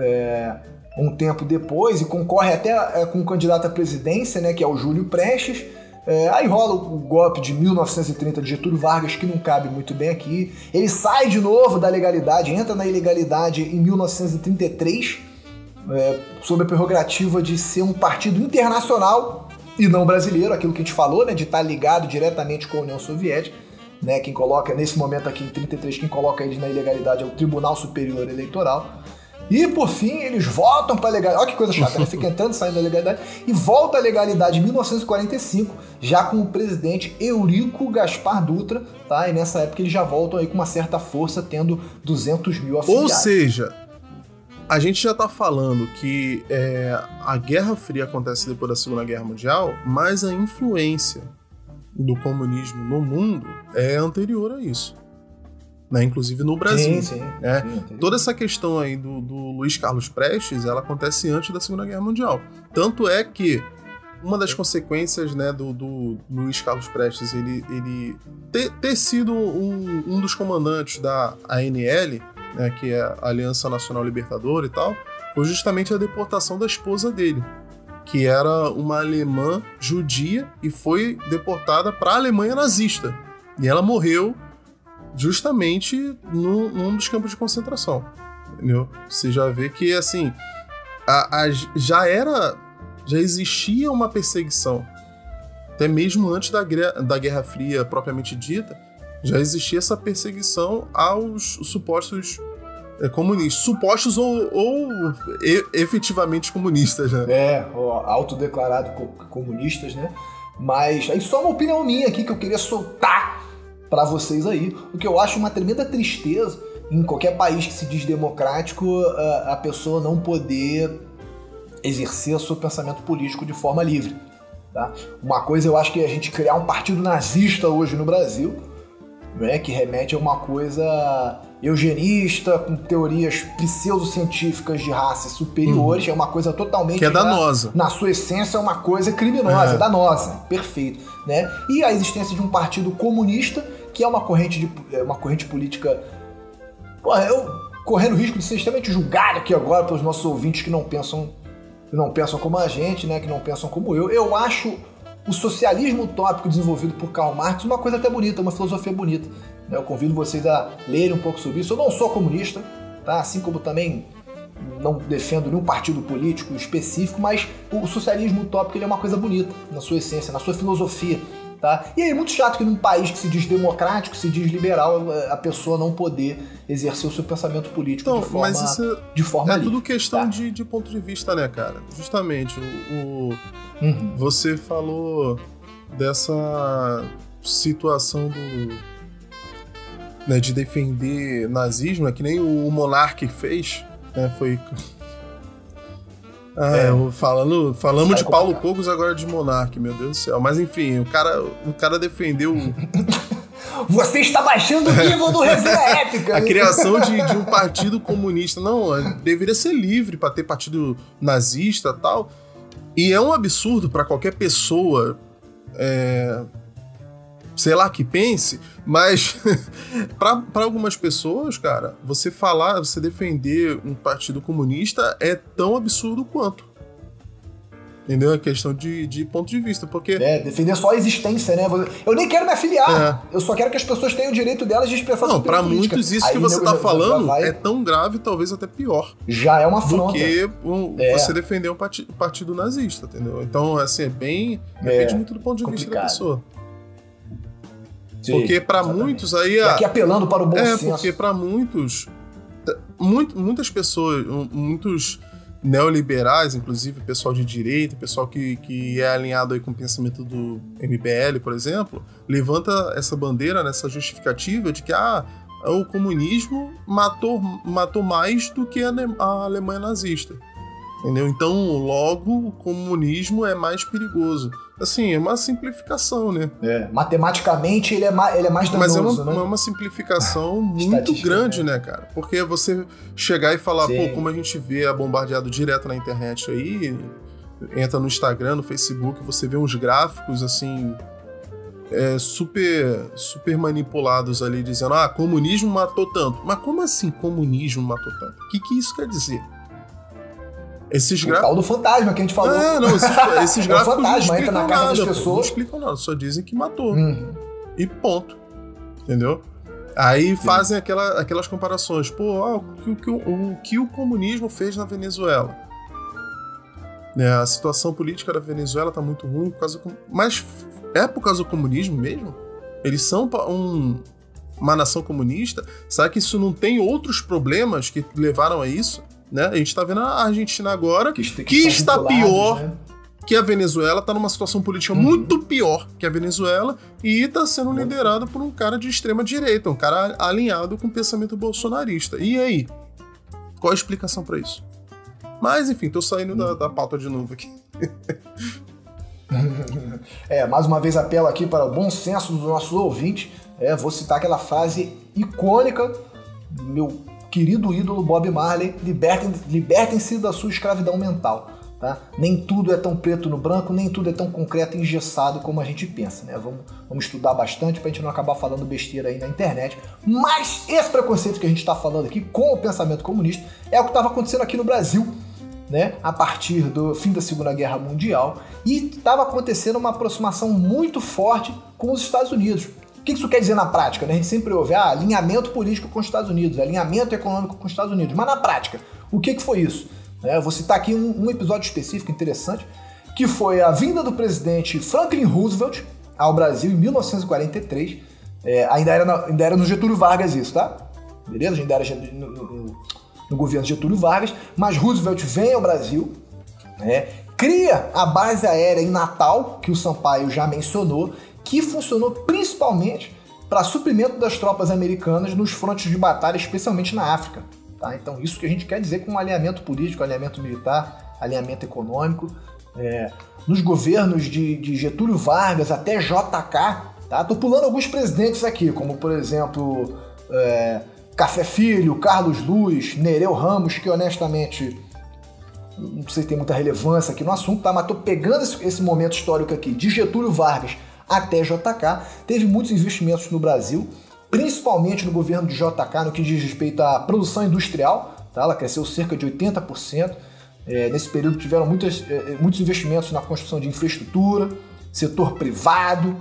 é, um tempo depois e concorre até é, com um candidato à presidência, né, que é o Júlio Prestes. É, aí rola o golpe de mil novecentos e trinta de Getúlio Vargas, que não cabe muito bem aqui. Ele sai de novo da legalidade, entra na ilegalidade em mil novecentos e trinta e três, é, sob a prerrogativa de ser um partido internacional e não brasileiro, aquilo que a gente falou, né, de estar ligado diretamente com a União Soviética. Né, quem coloca, nesse momento aqui em trinta e três, quem coloca eles na ilegalidade é o Tribunal Superior Eleitoral. E, por fim, eles voltam para a legalidade. Olha que coisa chata, ele fica entrando e saindo da legalidade. E volta à legalidade em mil novecentos e quarenta e cinco, já com o presidente Eurico Gaspar Dutra, tá? E nessa época eles já voltam aí com uma certa força, tendo duzentos mil afiliados. Ou seja, a gente já está falando que é, a Guerra Fria acontece depois da Segunda Guerra Mundial, mas a influência do comunismo no mundo é anterior a isso. Né, inclusive no Brasil. Sim, sim, né? sim, Toda essa questão aí do, do Luiz Carlos Prestes, ela acontece antes da Segunda Guerra Mundial. Tanto é que uma das consequências, né, do, do Luiz Carlos Prestes ele, ele ter, ter sido um, um dos comandantes da A N L, né, que é a Aliança Nacional Libertadora e tal, foi justamente a deportação da esposa dele, que era uma alemã judia e foi deportada para a Alemanha nazista. E ela morreu justamente no, num dos campos de concentração, entendeu? Você já vê que, assim, a, a, já era, já existia uma perseguição, até mesmo antes da, da Guerra Fria propriamente dita, já existia essa perseguição aos supostos é, comunistas, supostos ou, ou e, efetivamente comunistas, né? É, autodeclarado comunistas, né? Mas aí só uma opinião minha aqui que eu queria soltar para vocês aí, o que eu acho uma tremenda tristeza em qualquer país que se diz democrático a, a pessoa não poder exercer o seu pensamento político de forma livre. Tá? Uma coisa eu acho que é a gente criar um partido nazista hoje no Brasil, né, que remete a uma coisa eugenista, com teorias pseudocientíficas de raças superiores, hum. é uma coisa totalmente... Que é danosa. Na, na sua essência é uma coisa criminosa, é. danosa, perfeito. Né? E a existência de um partido comunista, que é uma corrente, de, uma corrente política... Porra, eu correndo o risco de ser extremamente julgado aqui agora pelos nossos ouvintes que não pensam, que não pensam como a gente, né, que não pensam como eu. Eu acho o socialismo utópico desenvolvido por Karl Marx uma coisa até bonita, uma filosofia bonita. Eu convido vocês a lerem um pouco sobre isso. Eu não sou comunista, tá? Assim como também não defendo nenhum partido político específico, mas o socialismo utópico ele é uma coisa bonita na sua essência, na sua filosofia. Tá? E aí é muito chato que num país que se diz democrático, se diz liberal, a pessoa não poder exercer o seu pensamento político então, de forma mas isso de forma é livre, tudo questão tá? de, de ponto de vista, né, cara? Justamente, o, o uhum. você falou dessa situação do, né, de defender nazismo, né, que nem o Monark fez, né, foi... Ah, é. falando, falamos de Paulo Cogos, agora de Monark, meu Deus do céu. Mas enfim, o cara, o cara defendeu... Você está baixando o nível do Resenha Épica. A criação de, de um partido comunista. Não, deveria ser livre para ter partido nazista e tal. E é um absurdo para qualquer pessoa, é, sei lá, que pense, mas para algumas pessoas, cara, você falar, você defender um partido comunista é tão absurdo quanto. Entendeu? É questão de, de ponto de vista, porque... É, defender só a existência, né? Eu nem quero me afiliar, é. eu só quero que as pessoas tenham o direito delas de expressar Não, pra muitos isso Aí, que você tá falando vai... é tão grave, talvez até pior. Já é uma afronta. Do que um, é. você defender um partido, partido nazista, entendeu? Então, assim, é bem... Depende é. muito do ponto de Complicado. vista da pessoa. Sim, porque para muitos aí... E aqui apelando para o bom é, senso. É, porque para muitos... Muito, muitas pessoas, muitos... neoliberais, inclusive pessoal de direita, pessoal que, que é alinhado aí com o pensamento do M B L, por exemplo, levanta essa bandeira, nessa justificativa de que ah, o comunismo matou, matou mais do que a, a Alemanha nazista. Entendeu? Então, logo, o comunismo é mais perigoso. Assim, é uma simplificação, né? É, matematicamente ele é mais, ele é mais danoso, Mas é uma, né? uma simplificação muito grande, né, cara? Porque você chegar e falar, Sim. pô, como a gente vê a bombardeado direto na internet aí, entra no Instagram, no Facebook, você vê uns gráficos, assim, é, super, super manipulados ali, dizendo, ah, comunismo matou tanto. Mas como assim comunismo matou tanto? O que, que isso quer dizer? Esses o gra... tal do fantasma que a gente falou. É, não, esses, esses gráficos é o fantasma, não entra na casa nada, das pessoas. Não explicam nada, só dizem que matou. Uhum. E ponto. Entendeu? Aí Sim. fazem aquela, aquelas comparações. Pô, ah, o, que, o, o que o comunismo fez na Venezuela? É, a situação política da Venezuela tá muito ruim por causa do... Mas é por causa do comunismo mesmo? Eles são um, uma nação comunista? Será que isso não tem outros problemas que levaram a isso? Né? A gente tá vendo a Argentina agora, que, que, que está pior, né? Que a Venezuela, tá numa situação política uhum. muito pior que a Venezuela e tá sendo muito. liderado por um cara de extrema direita, um cara alinhado com o pensamento bolsonarista. E aí? Qual a explicação pra isso? Mas, enfim, tô saindo uhum. da, da pauta de novo aqui. É, mais uma vez apelo aqui para o bom senso dos nossos ouvintes. É, vou citar aquela frase icônica do meu querido ídolo Bob Marley: libertem, libertem-se da sua escravidão mental. Tá? Nem tudo é tão preto no branco, nem tudo é tão concreto e engessado como a gente pensa. Né? Vamos, vamos estudar bastante pra gente não acabar falando besteira aí na internet. Mas esse preconceito que a gente está falando aqui com o pensamento comunista é o que estava acontecendo aqui no Brasil, né? A partir do fim da Segunda Guerra Mundial, e estava acontecendo uma aproximação muito forte com os Estados Unidos. O que isso quer dizer na prática? Né? A gente sempre ouve ah, alinhamento político com os Estados Unidos, alinhamento econômico com os Estados Unidos. Mas na prática, o que, que foi isso? É, eu vou citar aqui um, um episódio específico interessante, que foi a vinda do presidente Franklin Roosevelt ao Brasil em mil novecentos e quarenta e três. É, ainda, era na, ainda era no Getúlio Vargas isso, tá? Beleza? Ainda era no, no, no governo Getúlio Vargas, mas Roosevelt vem ao Brasil, né, cria a base aérea em Natal, que o Sampaio já mencionou, que funcionou principalmente para suprimento das tropas americanas nos frontes de batalha, especialmente na África. Tá? Então isso que a gente quer dizer com alinhamento político, alinhamento militar, alinhamento econômico. É, nos governos de, de Getúlio Vargas até J K, tá? Tô pulando alguns presidentes aqui, como por exemplo é, Café Filho, Carlos Luz, Nereu Ramos, que honestamente não sei se tem muita relevância aqui no assunto, tá? Mas tô pegando esse, esse momento histórico aqui de Getúlio Vargas até J K, teve muitos investimentos no Brasil, principalmente no governo de J K, no que diz respeito à produção industrial, tá? Ela cresceu cerca de oitenta por cento. É, nesse período tiveram muitas, é, muitos investimentos na construção de infraestrutura, setor privado,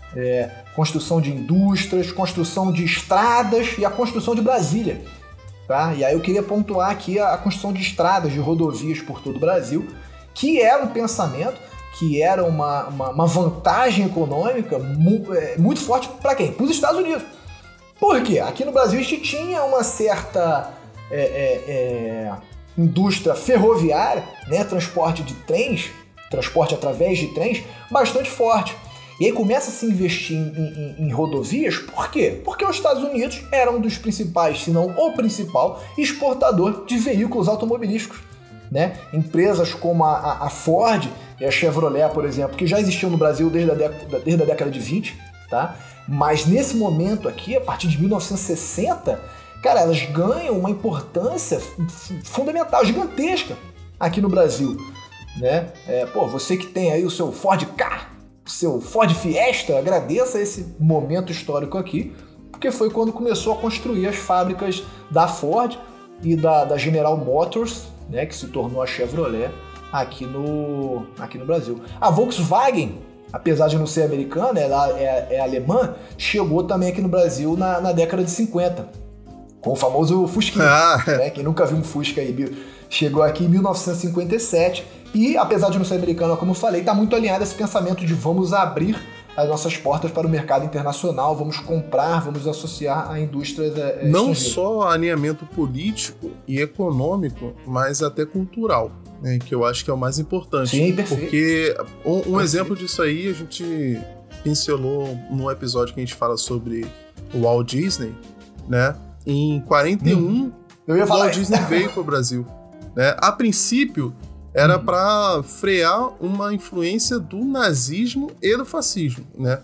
é, construção de indústrias, construção de estradas e a construção de Brasília. Tá? E aí eu queria pontuar aqui a, a construção de estradas, de rodovias por todo o Brasil, que era um pensamento, que era uma, uma, uma vantagem econômica mu, é, muito forte para quem? Para os Estados Unidos. Por quê? Aqui no Brasil a gente tinha uma certa é, é, é, indústria ferroviária, né, transporte de trens, transporte através de trens, bastante forte. E aí começa a se investir em, em, em rodovias, por quê? Porque os Estados Unidos eram um dos principais, se não o principal, exportador de veículos automobilísticos. Né? Empresas como a, a Ford e a Chevrolet, por exemplo, que já existiam no Brasil desde a, década, desde a década de vinte, tá? Mas nesse momento aqui, a partir de mil novecentos e sessenta, cara, elas ganham uma importância fundamental, gigantesca aqui no Brasil, né? É, pô, você que tem aí o seu Ford Ka, o seu Ford Fiesta, agradeça esse momento histórico aqui, porque foi quando começou a construir as fábricas da Ford e da, da General Motors, né, que se tornou a Chevrolet aqui no, aqui no Brasil. A Volkswagen, apesar de não ser americana, ela é, é alemã, chegou também aqui no Brasil na, na década de cinquenta, com o famoso Fusquinha. Ah. Né? Quem nunca viu um Fusca aí, chegou aqui em mil novecentos e cinquenta e sete e, apesar de não ser americana, como eu falei, está muito alinhado a esse pensamento de vamos abrir as nossas portas para o mercado internacional, vamos comprar, vamos associar a indústrias é, não só alinhamento político e econômico, mas até cultural, né, que eu acho que é o mais importante. Sim, perfeito. Porque um, um perfeito. exemplo disso aí a gente pincelou no episódio que a gente fala sobre o Walt Disney, né? Em quarenta e um, hum, o Walt Disney veio para o Brasil. Né? A princípio, era uhum. para frear uma influência do nazismo e do fascismo, né?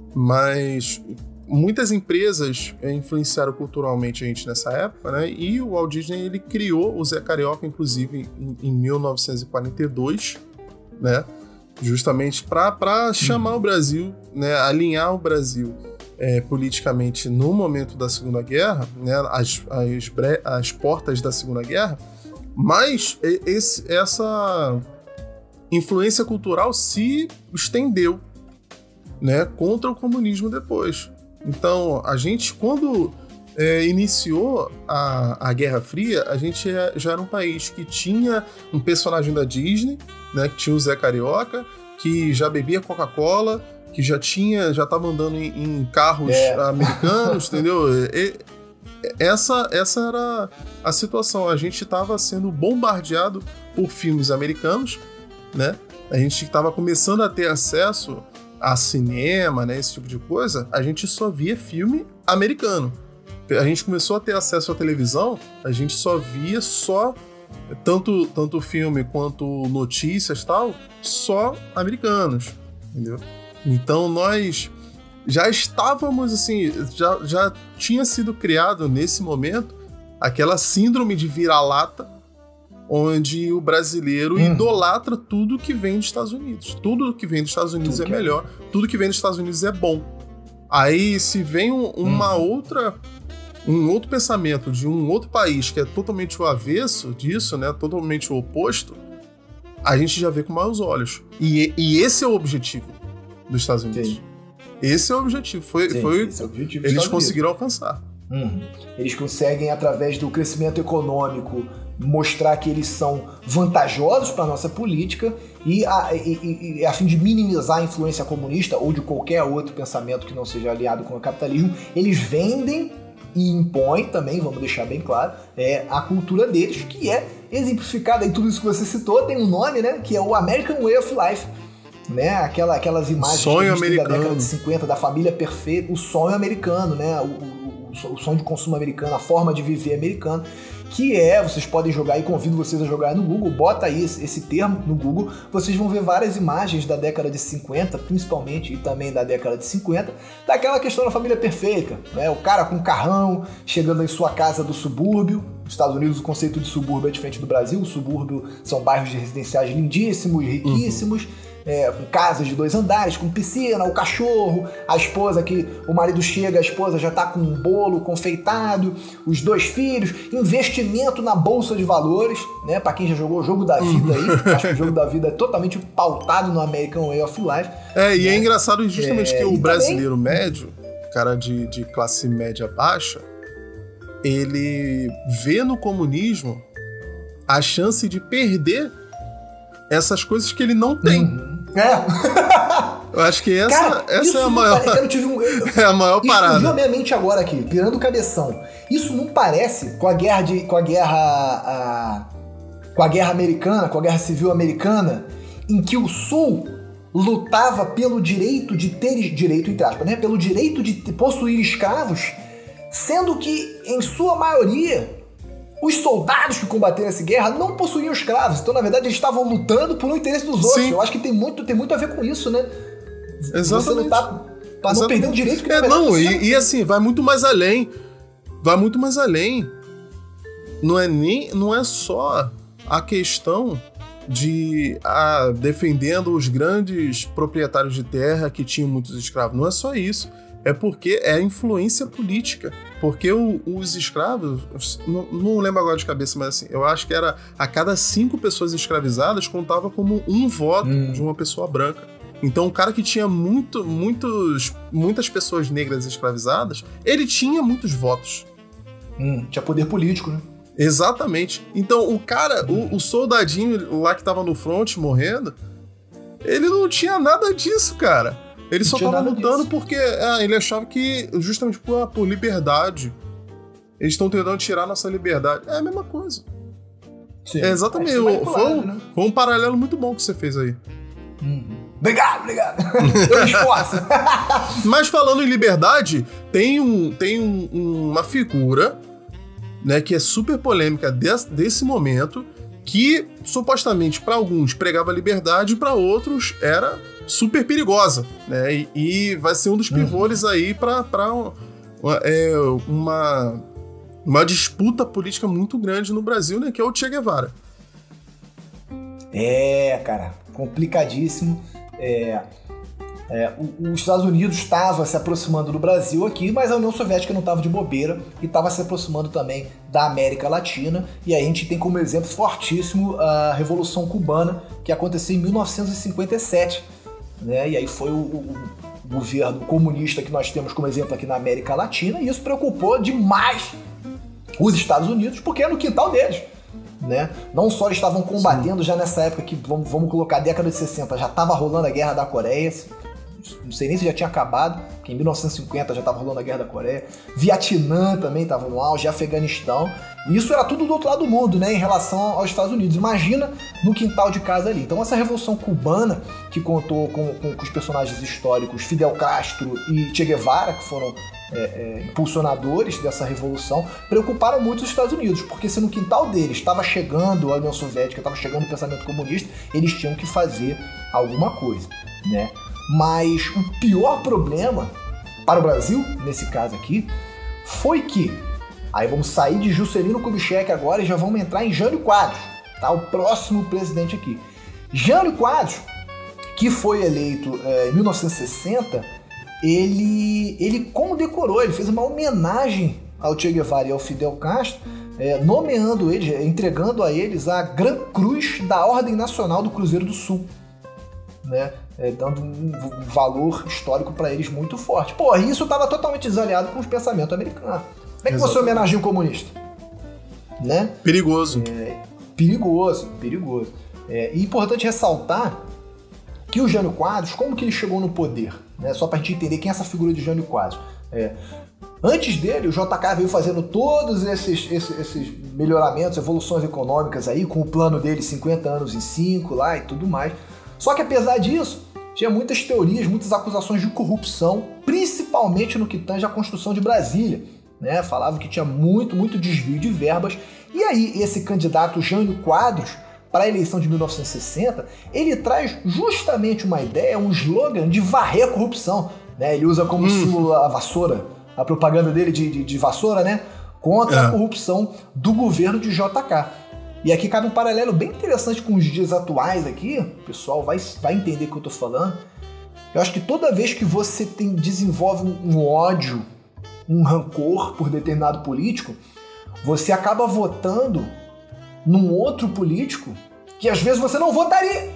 Mas muitas empresas influenciaram culturalmente a gente nessa época, né? E o Walt Disney, ele criou o Zé Carioca, inclusive, em, em mil novecentos e quarenta e dois, né? Justamente para chamar o Brasil, né? Alinhar o Brasil é, politicamente no momento da Segunda Guerra, né? As, as, bre... as portas da Segunda Guerra, mas esse, essa influência cultural se estendeu, né? Contra o comunismo depois. Então, a gente, quando é, iniciou a, a Guerra Fria, a gente já era um país que tinha um personagem da Disney, né, que tinha o Zé Carioca, que já bebia Coca-Cola, que já tinha, já estava andando em, em carros é. americanos, entendeu? E, essa, essa era a situação. A gente estava sendo bombardeado por filmes americanos, né? A gente estava começando a ter acesso a cinema, né, esse tipo de coisa. A gente só via filme americano. A gente começou a ter acesso à televisão, a gente só via só, tanto, tanto filme quanto notícias e tal, só americanos, entendeu? Então nós já estávamos assim, já, já tinha sido criado nesse momento aquela síndrome de vira-lata, onde o brasileiro hum. idolatra tudo que vem dos Estados Unidos. Tudo que vem dos Estados Unidos tudo é melhor, é. tudo que vem dos Estados Unidos é bom. Aí, se vem um, uma hum. outra, um outro pensamento de um outro país que é totalmente o avesso disso, né, totalmente o oposto, a gente já vê com maus olhos. E, e esse é o objetivo dos Estados Unidos. Sim. Esse é o objetivo. Foi, Sim, foi esse é o objetivo eles conseguiram alcançar. Uhum. Eles conseguem, através do crescimento econômico, mostrar que eles são vantajosos para a nossa política e a, e, e a fim de minimizar a influência comunista ou de qualquer outro pensamento que não seja aliado com o capitalismo, eles vendem e impõem também, vamos deixar bem claro, é, a cultura deles, que é exemplificada em tudo isso que você citou, tem um nome, né, que é o American Way of Life, né, Aquela, aquelas imagens sonho que a gente tem da década de cinquenta, da família perfeita, o sonho americano, né, o, o, o sonho de consumo americano, a forma de viver americano, que é, vocês podem jogar e convido vocês a jogar no Google, bota aí esse, esse termo no Google, vocês vão ver várias imagens da década de cinquenta, principalmente, e também da década de cinquenta, daquela questão da família perfeita, né? O cara com carrão, chegando em sua casa do subúrbio. Nos Estados Unidos o conceito de subúrbio é diferente do Brasil, o subúrbio são bairros de residenciais lindíssimos, riquíssimos, uhum. É, com casas de dois andares, com piscina, o cachorro, a esposa que o marido chega, a esposa já tá com um bolo confeitado, os dois filhos, investimento na bolsa de valores, né? Pra quem já jogou o jogo da vida aí, acho que o jogo da vida é totalmente pautado no American Way of Life. É, e né? É engraçado justamente é, que o brasileiro também... médio, cara de, de classe média baixa, ele vê no comunismo a chance de perder essas coisas que ele não tem. Uhum. É. Eu acho que essa, Cara, essa é a maior pare... eu tive um... é a maior parada. Explodiu a minha mente agora aqui, pirando o cabeção. Isso não parece com a guerra de, com a guerra a... com a guerra americana, com a guerra civil americana, em que o Sul lutava pelo direito de ter direito entre aspas, né? Pelo direito de possuir escravos, sendo que em sua maioria os soldados que combateram essa guerra não possuíam escravos. Então, na verdade, eles estavam lutando por um interesse dos outros. Sim. Eu acho que tem muito, tem muito a ver com isso, né? Exatamente. Você lutar pra não perder um direito que é, não, e, e assim, vai muito mais além. Vai muito mais além. Não é, nem, não é só a questão de ah, defendendo os grandes proprietários de terra que tinham muitos escravos. Não é só isso. É porque é a influência política. Porque o, os escravos, não, não lembro agora de cabeça, mas assim, eu acho que era a cada cinco pessoas escravizadas contava como um voto hum. de uma pessoa branca. Então o cara que tinha muito, muitos, muitas pessoas negras escravizadas, ele tinha muitos votos. Hum, tinha poder político, né? Exatamente. Então o cara, hum. o, o soldadinho lá que tava no front morrendo, ele não tinha nada disso, cara. Ele só tava lutando disso. porque ah, ele achava que, justamente por, por liberdade, eles estão tentando tirar nossa liberdade. É a mesma coisa. Sim. É exatamente. É foi, um, né? foi um paralelo muito bom que você fez aí. Uhum. Obrigado, obrigado. Eu me esforço. Mas falando em liberdade, tem, um, tem um, uma figura, né, que é super polêmica desse, desse momento, que supostamente para alguns pregava liberdade, para outros era super perigosa, né? E, e vai ser um dos pivôs uhum. aí para é, uma, uma disputa política muito grande no Brasil, né? Que é o Che Guevara. É, cara, complicadíssimo. É, é, os Estados Unidos estava se aproximando do Brasil aqui, mas a União Soviética não estava de bobeira e estava se aproximando também da América Latina. E aí a gente tem como exemplo fortíssimo a Revolução Cubana, que aconteceu em mil novecentos e cinquenta e sete. Né? E aí foi o, o, o governo comunista que nós temos como exemplo aqui na América Latina, e isso preocupou demais os Estados Unidos, porque é no quintal deles. Né? Não só eles estavam combatendo Sim. já nessa época que, vamos, vamos colocar a década de sessenta, já estava rolando a Guerra da Coreia, não sei nem se já tinha acabado, porque em mil novecentos e cinquenta já estava rolando a Guerra da Coreia, Vietnã também estava no auge, Afeganistão, e isso era tudo do outro lado do mundo, né, em relação aos Estados Unidos. Imagina no quintal de casa ali. Então essa Revolução Cubana, que contou com, com, com os personagens históricos Fidel Castro e Che Guevara, que foram é, é, impulsionadores dessa revolução, preocuparam muito os Estados Unidos, porque se no quintal deles estava chegando a União Soviética, estava chegando o pensamento comunista, eles tinham que fazer alguma coisa, né? Mas o pior problema para o Brasil, nesse caso aqui, foi que, aí vamos sair de Juscelino Kubitschek agora e já vamos entrar em Jânio Quadros, tá? O próximo presidente aqui. Jânio Quadros, que foi eleito é, em mil novecentos e sessenta, ele, ele condecorou, ele fez uma homenagem ao Che Guevara e ao Fidel Castro, é, nomeando eles, entregando a eles a Gran Cruz da Ordem Nacional do Cruzeiro do Sul, né? É, dando um valor histórico para eles muito forte. Pô, isso estava totalmente desalinhado com os pensamentos americanos. Como é que você homenageia um comunista? Né? Perigoso. É, perigoso, perigoso. É, e importante ressaltar que o Jânio Quadros, como que ele chegou no poder? Né? Só pra gente entender quem é essa figura de Jânio Quadros. É, antes dele, o J K veio fazendo todos esses, esses, esses melhoramentos, evoluções econômicas aí, com o plano dele cinquenta anos em cinco lá e tudo mais. Só que apesar disso, tinha muitas teorias, muitas acusações de corrupção, principalmente no que tange à construção de Brasília. Né? Falavam que tinha muito, muito desvio de verbas. E aí, esse candidato Jânio Quadros, para a eleição de mil novecentos e sessenta, ele traz justamente uma ideia, um slogan de varrer a corrupção. Né? Ele usa como hum. símbolo a vassoura, a propaganda dele de, de, de vassoura, né? Contra é. a corrupção do governo de J K. E aqui cabe um paralelo bem interessante com os dias atuais aqui, o pessoal vai, vai entender o que eu tô falando. Eu acho que toda vez que você tem, desenvolve um, um ódio, um rancor por determinado político, você acaba votando num outro político que às vezes você não votaria.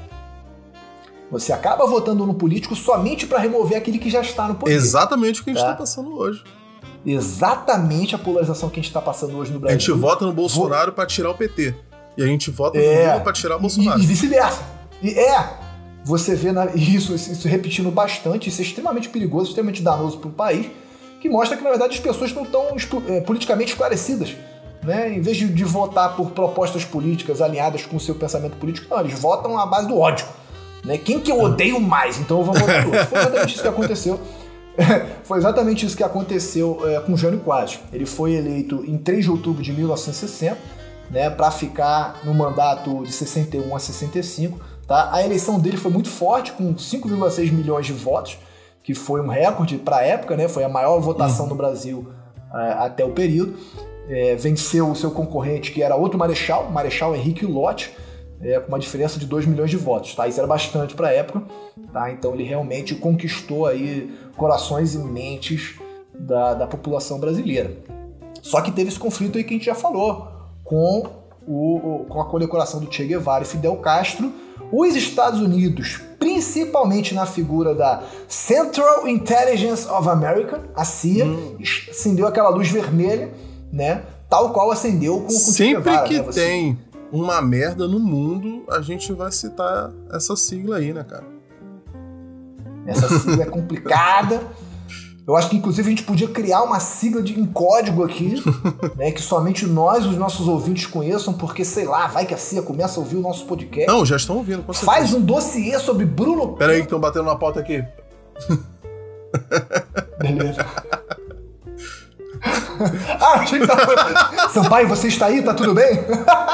Você acaba votando no político somente para remover aquele que já está no poder. Exatamente o que a gente está tá? passando hoje. Exatamente a polarização que a gente está passando hoje no Brasil. A gente vota no Bolsonaro Vo... para tirar o P T. E a gente vota no é, Lula para tirar o Bolsonaro. E, e vice-versa. E é, você vê na, isso, isso repetindo bastante, isso é extremamente perigoso, extremamente danoso para o país, que mostra que, na verdade, as pessoas não estão é, politicamente esclarecidas. Né? Em vez de, de votar por propostas políticas alinhadas com o seu pensamento político, não, eles votam à base do ódio. Né? Quem que eu odeio mais? Então eu vou votar no outro. Foi exatamente isso que aconteceu. Foi exatamente isso que aconteceu é, com Jânio Quadros. Ele foi eleito em três de outubro de mil novecentos e sessenta, né, para ficar no mandato de sessenta e um a sessenta e cinco. Tá? A eleição dele foi muito forte, com cinco vírgula seis milhões de votos, que foi um recorde para a época, né? Foi a maior votação uhum. no Brasil uh, até o período. É, venceu o seu concorrente, que era outro marechal, o Marechal Henrique Lott, é, com uma diferença de dois milhões de votos. Tá? Isso era bastante para a época. Tá? Então ele realmente conquistou aí corações e mentes da, da população brasileira. Só que teve esse conflito aí que a gente já falou, com, o, com a condecoração do Che Guevara e Fidel Castro. Os Estados Unidos, principalmente na figura da Central Intelligence of America, a C I A, hum. acendeu aquela luz vermelha, né? Tal qual acendeu com, com o Che Guevara. Sempre que né? Você... tem uma merda no mundo, a gente vai citar essa sigla aí, né, cara? Essa sigla é complicada. Eu acho que, inclusive, a gente podia criar uma sigla de, em código aqui, né, que somente nós, os nossos ouvintes, conheçam, porque, sei lá, vai que a C I A começa a ouvir o nosso podcast. Não, já estão ouvindo, com certeza. Faz um dossiê sobre Bruno... Pera aí que estão batendo na pauta aqui. Beleza. Ah, achei que tava... Sampaio, você está aí? Tá tudo bem?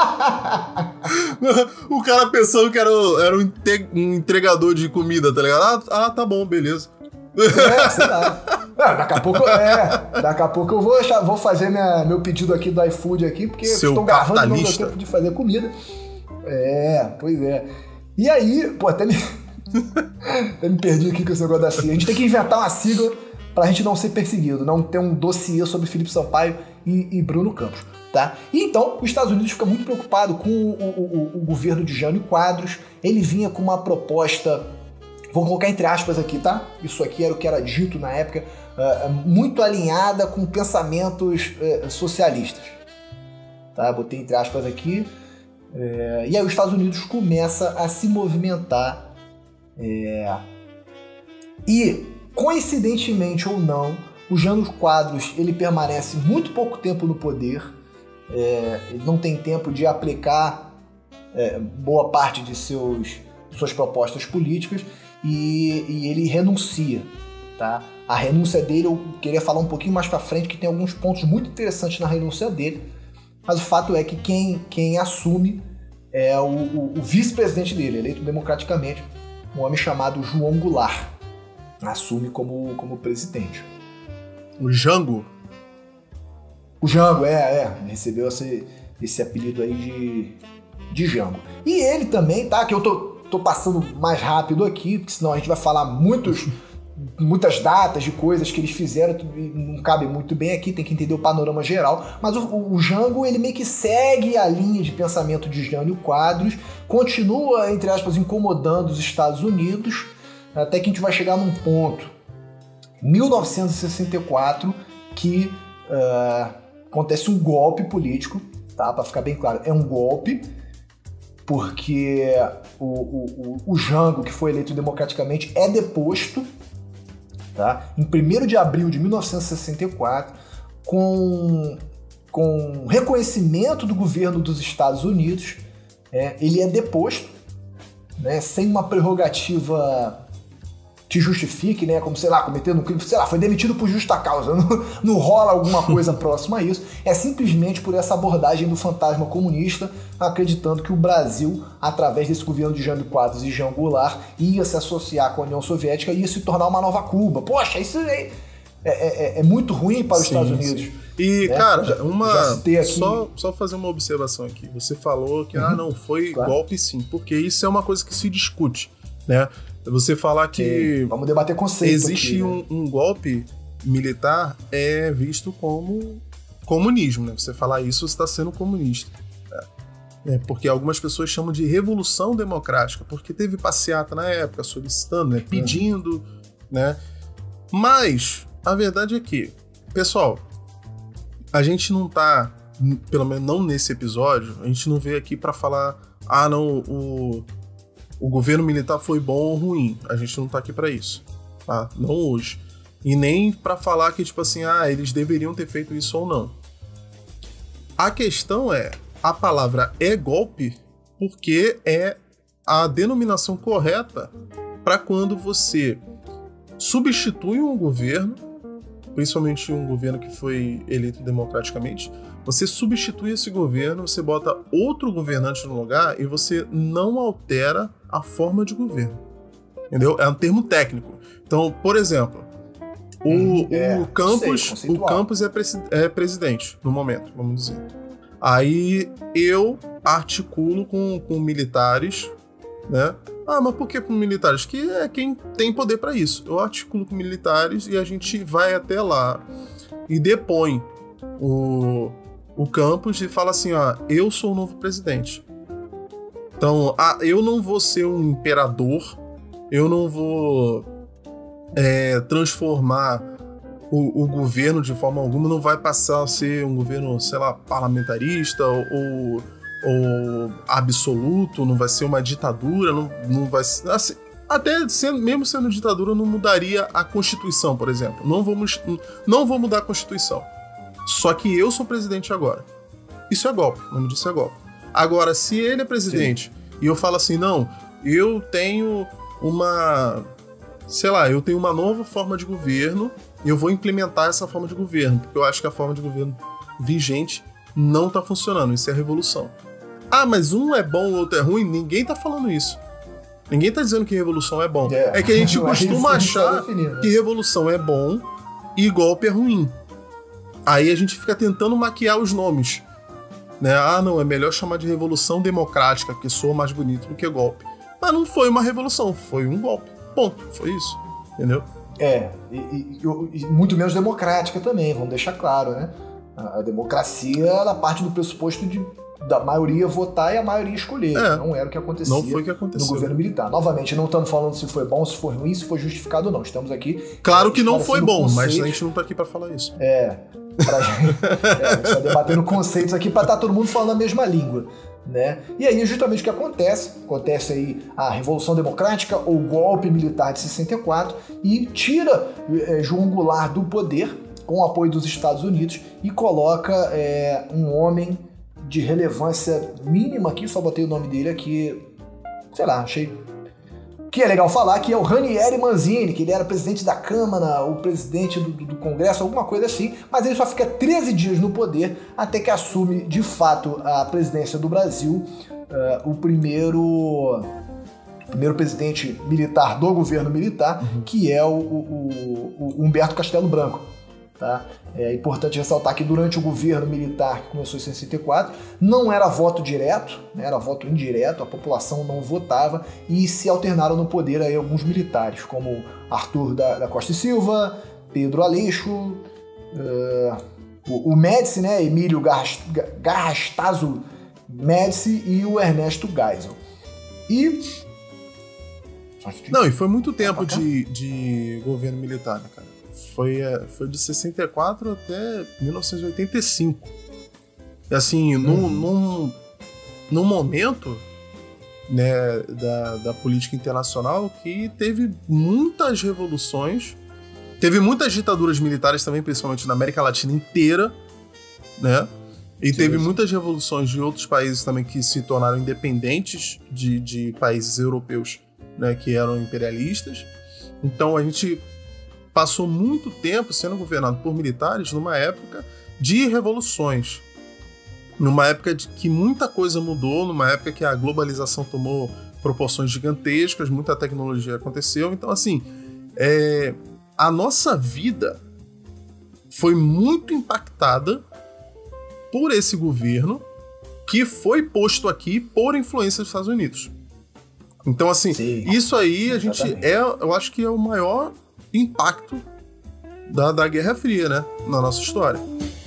O cara pensando que era, era um, um entregador de comida, tá ligado? Ah, ah tá bom, beleza. É, sei lá. É, daqui a pouco, é, daqui a pouco eu vou, achar, vou fazer minha, meu pedido aqui do iFood aqui, porque Seu estou gravando e não deu capitalista. tempo de fazer comida. É, pois é. E aí, pô, até me, até me perdi aqui com esse negócio da sigla. A gente tem que inventar uma sigla pra gente não ser perseguido, não ter um dossiê sobre Felipe Sampaio e, e Bruno Campos, tá? E então, os Estados Unidos fica muito preocupado com o, o, o, o governo de Jânio Quadros. Ele vinha com uma proposta, vou colocar entre aspas aqui, tá? Isso aqui era o que era dito na época, uh, muito alinhada com pensamentos uh, socialistas, tá? Botei entre aspas aqui. É, e aí os Estados Unidos começa a se movimentar é, e, coincidentemente ou não, o Jânio Quadros ele permanece muito pouco tempo no poder, é, ele não tem tempo de aplicar é, boa parte de seus, suas propostas políticas e, e ele renuncia, tá? A renúncia dele, eu queria falar um pouquinho mais pra frente, que tem alguns pontos muito interessantes na renúncia dele. Mas o fato é que quem, quem assume é o, o, o vice-presidente dele, eleito democraticamente, um homem chamado João Goulart. Assume como, como presidente. O Jango? O Jango, é, é. Recebeu esse, esse apelido aí de, de Jango. E ele também, tá? Que eu tô, tô passando mais rápido aqui, porque senão a gente vai falar muitos... muitas datas de coisas que eles fizeram, não cabe muito bem aqui, tem que entender o panorama geral, mas o, o Jango, ele meio que segue a linha de pensamento de Jânio Quadros, continua, entre aspas, incomodando os Estados Unidos, até que a gente vai chegar num ponto, mil novecentos e sessenta e quatro, que uh, acontece um golpe político, tá? Para ficar bem claro, é um golpe, porque o, o, o, o Jango, que foi eleito democraticamente, é deposto, tá? Em primeiro de abril de mil novecentos e sessenta e quatro, com, com reconhecimento do governo dos Estados Unidos, é, ele é deposto, né, sem uma prerrogativa que justifique, né, como, sei lá, cometendo um crime, sei lá, foi demitido por justa causa, não, não rola alguma coisa próxima a isso, é simplesmente por essa abordagem do fantasma comunista, acreditando que o Brasil, através desse governo de Jânio Quadros e Jean Goulart, ia se associar com a União Soviética e ia se tornar uma nova Cuba. Poxa, isso é, é, é, é muito ruim para os sim, Estados Unidos. Sim. E, né? cara, já, uma já aqui... só, só fazer uma observação aqui. Você falou que, uhum. ah, não, foi claro. golpe sim, porque isso é uma coisa que se discute, né? Você falar que... Sim. Vamos debater conceito existe aqui, um, né? um golpe militar é visto como comunismo, né? Você falar isso, você está sendo comunista. É, porque algumas pessoas chamam de revolução democrática, porque teve passeata na época solicitando, né? Pedindo, uhum. né? Mas a verdade é que, pessoal, a gente não tá, pelo menos não nesse episódio, a gente não veio aqui para falar, ah, não, o... o governo militar foi bom ou ruim. A gente não tá aqui pra isso, tá? Não hoje. E nem pra falar que, tipo assim, ah, eles deveriam ter feito isso ou não. A questão é, a palavra é golpe porque é a denominação correta para quando você substitui um governo, principalmente um governo que foi eleito democraticamente, você substitui esse governo, você bota outro governante no lugar e você não altera a forma de governo. Entendeu? É um termo técnico. Então, por exemplo, o, hum, é, o Campos, sei, o Campos é, presi- é presidente no momento, vamos dizer. Aí eu articulo com, com militares, né? Ah, mas por que com militares? Que é quem tem poder para isso. Eu articulo com militares e a gente vai até lá e depõe o, o Campos e fala assim, ó, eu sou o novo presidente. Então, ah, eu não vou ser um imperador, eu não vou é, transformar o, o governo de forma alguma, não vai passar a ser um governo, sei lá, parlamentarista ou, ou absoluto, não vai ser uma ditadura, não, não vai ser... Assim, até sendo, mesmo sendo ditadura, não mudaria a Constituição, por exemplo. Não vou, não vou mudar a Constituição. Só que eu sou presidente agora. Isso é golpe, o nome disso é golpe. Agora, se ele é presidente, sim, e eu falo assim, não, eu tenho uma, sei lá, eu tenho uma nova forma de governo e eu vou implementar essa forma de governo, porque eu acho que a forma de governo vigente não tá funcionando. Isso é revolução. Ah, mas um é bom, o outro é ruim? Ninguém tá falando isso. Ninguém tá dizendo que revolução é bom. É, é que a gente costuma achar que revolução é bom e golpe é ruim. Aí a gente fica tentando maquiar os nomes. Né? Ah, não, é melhor chamar de revolução democrática, porque soa mais bonito do que golpe. Mas não foi uma revolução, foi um golpe. Ponto, foi isso. Entendeu? É, e, e, e muito menos democrática também, vamos deixar claro, né? A, a democracia, ela parte do pressuposto de da maioria votar e a maioria escolher. É, não era o que acontecia não foi o que aconteceu. No governo militar. Novamente, não estamos falando se foi bom, se foi ruim, se foi justificado ou não. Estamos aqui... Claro que não foi bom, mas a gente não está aqui para falar isso. É, pra gente, é, a gente está debatendo conceitos aqui para estar todo mundo falando a mesma língua. Né? E aí, justamente o que acontece, acontece aí a Revolução Democrática ou o golpe militar de sessenta e quatro e tira é, João Goulart do poder com o apoio dos Estados Unidos e coloca é, um homem de relevância mínima aqui, só botei o nome dele aqui, sei lá, achei que é legal falar, que é o Ranieri Manzini, que ele era presidente da Câmara, o presidente do, do Congresso, alguma coisa assim, mas ele só fica treze dias no poder até que assume, de fato, a presidência do Brasil, uh, o primeiro, o primeiro presidente militar do governo militar, uhum. que é o, o, o Humberto Castelo Branco. Tá? É importante ressaltar que durante o governo militar, que começou em sessenta e quatro, não era voto direto, né? Era voto indireto, a população não votava e se alternaram no poder aí alguns militares, como Arthur da, da Costa e Silva, Pedro Aleixo, uh, o, o Médici, né? Emílio Garrastazu Médici e o Ernesto Geisel. E... Não, e foi muito tempo de, de governo militar, né, cara? Foi, foi de sessenta e quatro até mil novecentos e oitenta e cinco. E assim, uhum. num, num, num momento, né, da, da política internacional que teve muitas revoluções, teve muitas ditaduras militares também, principalmente na América Latina inteira, né? E sim, teve sim. muitas revoluções de outros países também que se tornaram independentes de, de países europeus, né, que eram imperialistas. Então a gente passou muito tempo sendo governado por militares numa época de revoluções, numa época de que muita coisa mudou, numa época que a globalização tomou proporções gigantescas, muita tecnologia aconteceu. Então, assim, é, a nossa vida foi muito impactada por esse governo que foi posto aqui por influência dos Estados Unidos. Então, assim, sim, isso aí a gente é, eu acho que é o maior impacto da, da Guerra Fria, né, na nossa história.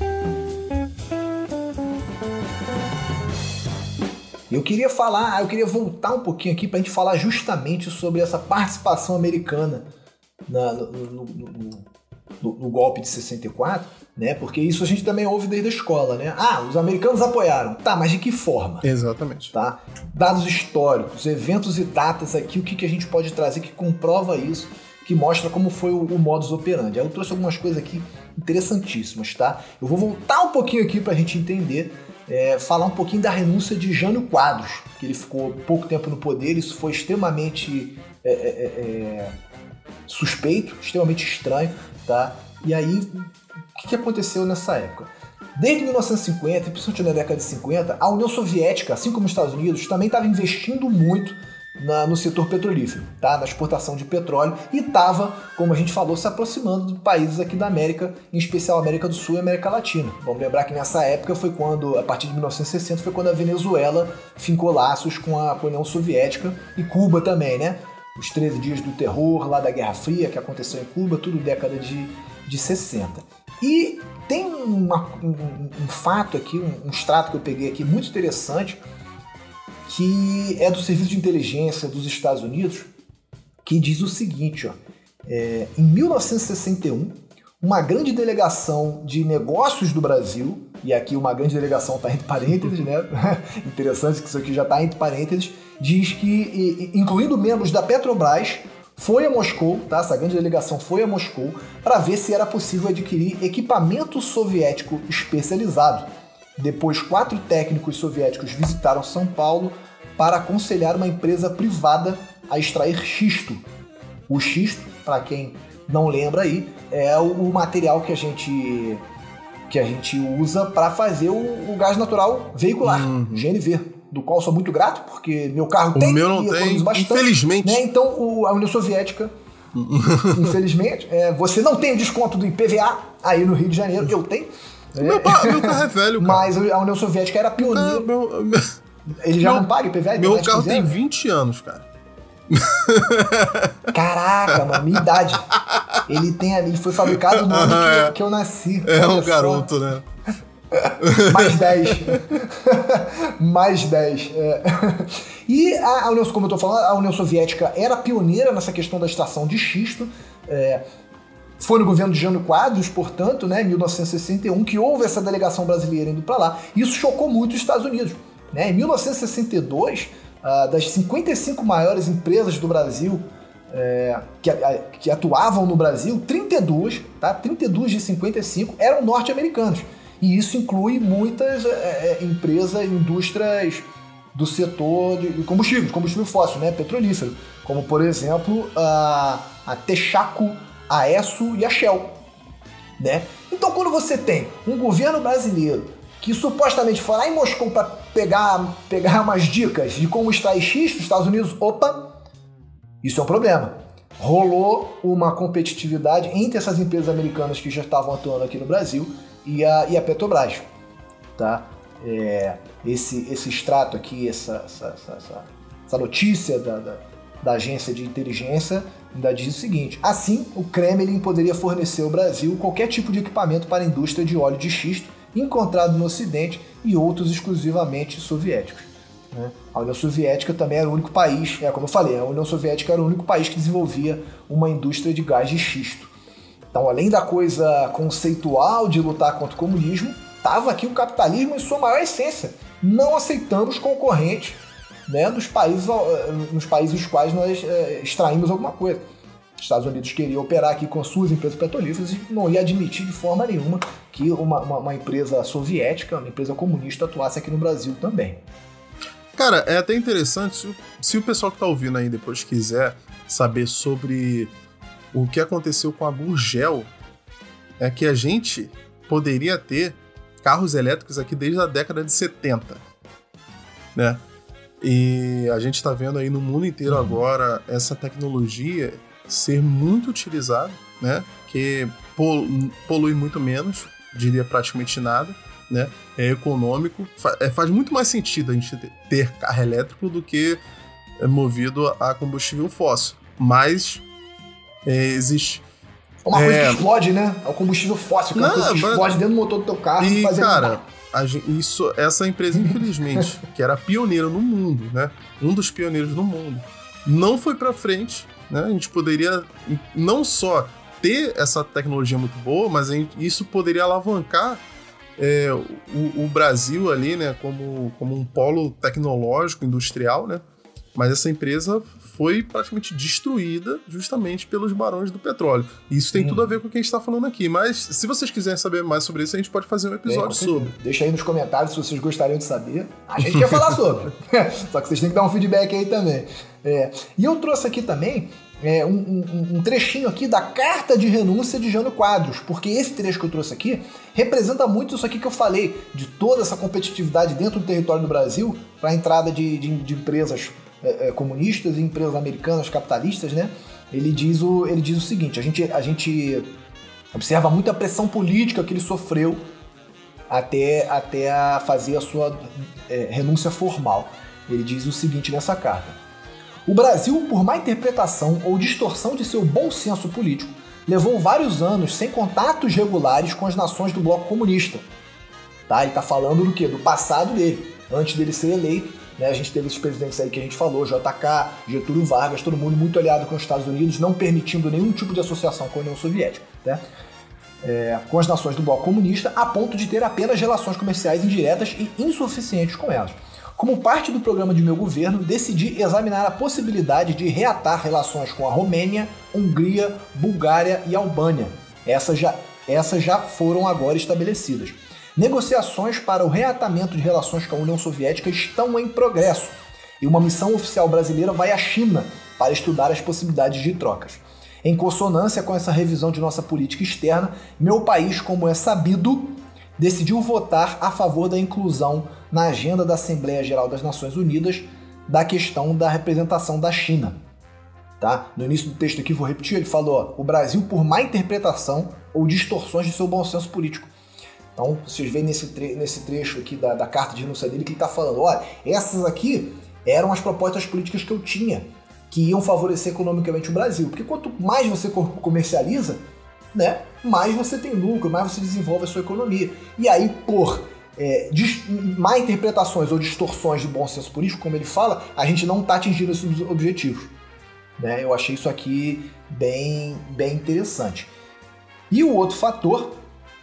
Eu queria falar, eu queria voltar um pouquinho aqui para a gente falar justamente sobre essa participação americana na, no, no, no, no, no golpe de sessenta e quatro, né? Porque isso a gente também ouve desde a escola, né? Ah, os americanos apoiaram. Tá, mas de que forma? Exatamente. Tá? Dados históricos, eventos e datas aqui, o que, que a gente pode trazer que comprova isso, que mostra como foi o, o modus operandi. Aí eu trouxe algumas coisas aqui interessantíssimas, tá? Eu vou voltar um pouquinho aqui pra gente entender, é, falar um pouquinho da renúncia de Jânio Quadros, que ele ficou pouco tempo no poder, isso foi extremamente é, é, é, suspeito, extremamente estranho, tá? E aí, o que, que aconteceu nessa época? Desde mil novecentos e cinquenta, principalmente na década de cinquenta, a União Soviética, assim como os Estados Unidos, também estava investindo muito Na, no setor petrolífero, tá? Na exportação de petróleo, e estava, como a gente falou, se aproximando de países aqui da América, em especial América do Sul e América Latina. Vamos lembrar que nessa época foi quando, a partir de mil novecentos e sessenta, foi quando a Venezuela fincou laços com a, com a União Soviética e Cuba também, né? Os treze dias do terror lá da Guerra Fria que aconteceu em Cuba, tudo década de, de sessenta. E tem uma, um, um fato aqui, um, um extrato que eu peguei aqui muito interessante, que é do Serviço de Inteligência dos Estados Unidos, que diz o seguinte, ó, é, em mil novecentos e sessenta e um, uma grande delegação de negócios do Brasil, e aqui uma grande delegação está entre parênteses, né? Interessante que isso aqui já está entre parênteses, diz que, incluindo membros da Petrobras, foi a Moscou, tá? Essa grande delegação foi a Moscou para ver se era possível adquirir equipamento soviético especializado. Depois, quatro técnicos soviéticos visitaram São Paulo para aconselhar uma empresa privada a extrair xisto. O xisto, para quem não lembra aí, é o material que a gente, que a gente usa para fazer o, o gás natural veicular, uhum. G N V, do qual sou muito grato, porque meu carro o tem, meu não tem, bastante, infelizmente. Né? Então, o, a União Soviética, infelizmente, é, você não tem o desconto do I P V A aí no Rio de Janeiro, eu tenho. É. Meu, meu carro é velho, cara. Mas a União Soviética era pioneira. Meu, meu, Ele já meu, não paga I P V A? Meu carro tem vinte anos, cara. Caraca, mano, minha idade. Ele, tem, ele foi fabricado no ano que, eu, que eu nasci. É um garoto, né? Mais dez. Mais dez. É. E a, a União, como eu tô falando, a União Soviética era pioneira nessa questão da extração de xisto. É, foi no governo de Jânio Quadros, portanto, né, em mil novecentos e sessenta e um, que houve essa delegação brasileira indo para lá. Isso chocou muito os Estados Unidos. Né? Em mil novecentos e sessenta e dois, uh, das cinquenta e cinco maiores empresas do Brasil é, que, a, que atuavam no Brasil, trinta e duas, tá? trinta e duas de cinquenta e cinco eram norte-americanas. E isso inclui muitas é, empresas, indústrias do setor de combustível, de combustível fóssil, né? Petrolífero, como por exemplo a, a Texaco, a Esso e a Shell. Né? Então quando você tem um governo brasileiro que supostamente foi lá em Moscou para pegar, pegar umas dicas de como extrair xisto, os Estados Unidos, opa, isso é um problema. Rolou uma competitividade entre essas empresas americanas que já estavam atuando aqui no Brasil e a, e a Petrobras. Tá? É, esse, esse extrato aqui, essa, essa, essa, essa notícia da, da, da agência de inteligência ainda diz o seguinte: assim, o Kremlin poderia fornecer ao Brasil qualquer tipo de equipamento para a indústria de óleo de xisto encontrado no Ocidente e outros exclusivamente soviéticos. Né? A União Soviética também era o único país, é como eu falei, a União Soviética era o único país que desenvolvia uma indústria de gás de xisto. Então, além da coisa conceitual de lutar contra o comunismo, estava aqui o capitalismo em sua maior essência. Não aceitamos concorrentes, né, dos países, nos países dos quais nós é, extraímos alguma coisa. Os Estados Unidos queria operar aqui com suas empresas petrolíferas e não ia admitir de forma nenhuma que uma, uma, uma empresa soviética, uma empresa comunista atuasse aqui no Brasil também. Cara, é até interessante, se o, se o pessoal que tá ouvindo aí depois quiser saber sobre o que aconteceu com a Gurgel, é que a gente poderia ter carros elétricos aqui desde a década de setenta, né? E a gente tá vendo aí no mundo inteiro uhum. agora essa tecnologia ser muito utilizada, né? Que polui muito menos, diria praticamente nada, né? É econômico, faz muito mais sentido a gente ter carro elétrico do que movido a combustível fóssil, mas é, existe... Uma coisa é... que explode, né? É o combustível fóssil, que é uma coisa que explode mas... dentro do motor do teu carro e, e fazer cara, a gente, isso, essa empresa, infelizmente, que era pioneira no mundo, né? Um dos pioneiros no mundo, não foi pra frente, né? A gente poderia não só ter essa tecnologia muito boa, mas a gente, isso poderia alavancar é, o, o Brasil ali, né? Como, como um polo tecnológico, industrial, né? Mas essa empresa foi praticamente destruída justamente pelos barões do petróleo. E isso tem hum. tudo a ver com o que a gente está falando aqui. Mas se vocês quiserem saber mais sobre isso, a gente pode fazer um episódio Bem, sobre. Deixa aí nos comentários se vocês gostariam de saber. A gente quer falar sobre. Só que vocês têm que dar um feedback aí também. É. E eu trouxe aqui também é, um, um, um trechinho aqui da carta de renúncia de Jânio Quadros, porque esse trecho que eu trouxe aqui representa muito isso aqui que eu falei, de toda essa competitividade dentro do território do Brasil para a entrada de, de, de empresas É, é, comunistas e empresas americanas capitalistas, né? Ele diz o, ele diz o seguinte: a gente, a gente observa muito a pressão política que ele sofreu até, até a fazer a sua é, renúncia formal. Ele diz o seguinte nessa carta: o Brasil, por má interpretação ou distorção de seu bom senso político, levou vários anos sem contatos regulares com as nações do bloco comunista. Tá? Ele está falando do quê? Do passado dele, antes dele ser eleito. Né, a gente teve esses presidentes aí que a gente falou, J K, Getúlio Vargas, todo mundo muito aliado com os Estados Unidos, não permitindo nenhum tipo de associação com a União Soviética, né, é, com as nações do bloco comunista, a ponto de ter apenas relações comerciais indiretas e insuficientes com elas. Como parte do programa de meu governo, decidi examinar a possibilidade de reatar relações com a Romênia, Hungria, Bulgária e Albânia. Essas já, essas já foram agora estabelecidas. Negociações para o reatamento de relações com a União Soviética estão em progresso e uma missão oficial brasileira vai à China para estudar as possibilidades de trocas. Em consonância com essa revisão de nossa política externa, meu país, como é sabido, decidiu votar a favor da inclusão na agenda da Assembleia Geral das Nações Unidas da questão da representação da China. Tá? No início do texto aqui, vou repetir, ele falou, ó, o Brasil por má interpretação ou distorções de seu bom senso político. Então, vocês veem nesse, tre nesse trecho aqui da, da carta de renúncia dele que ele está falando, olha, essas aqui eram as propostas políticas que eu tinha, que iam favorecer economicamente o Brasil. Porque quanto mais você comercializa, né, mais você tem lucro, mais você desenvolve a sua economia. E aí, por é, má interpretações ou distorções de bom senso político, como ele fala, a gente não está atingindo esses objetivos. Né? Eu achei isso aqui bem, bem interessante. E o outro fator,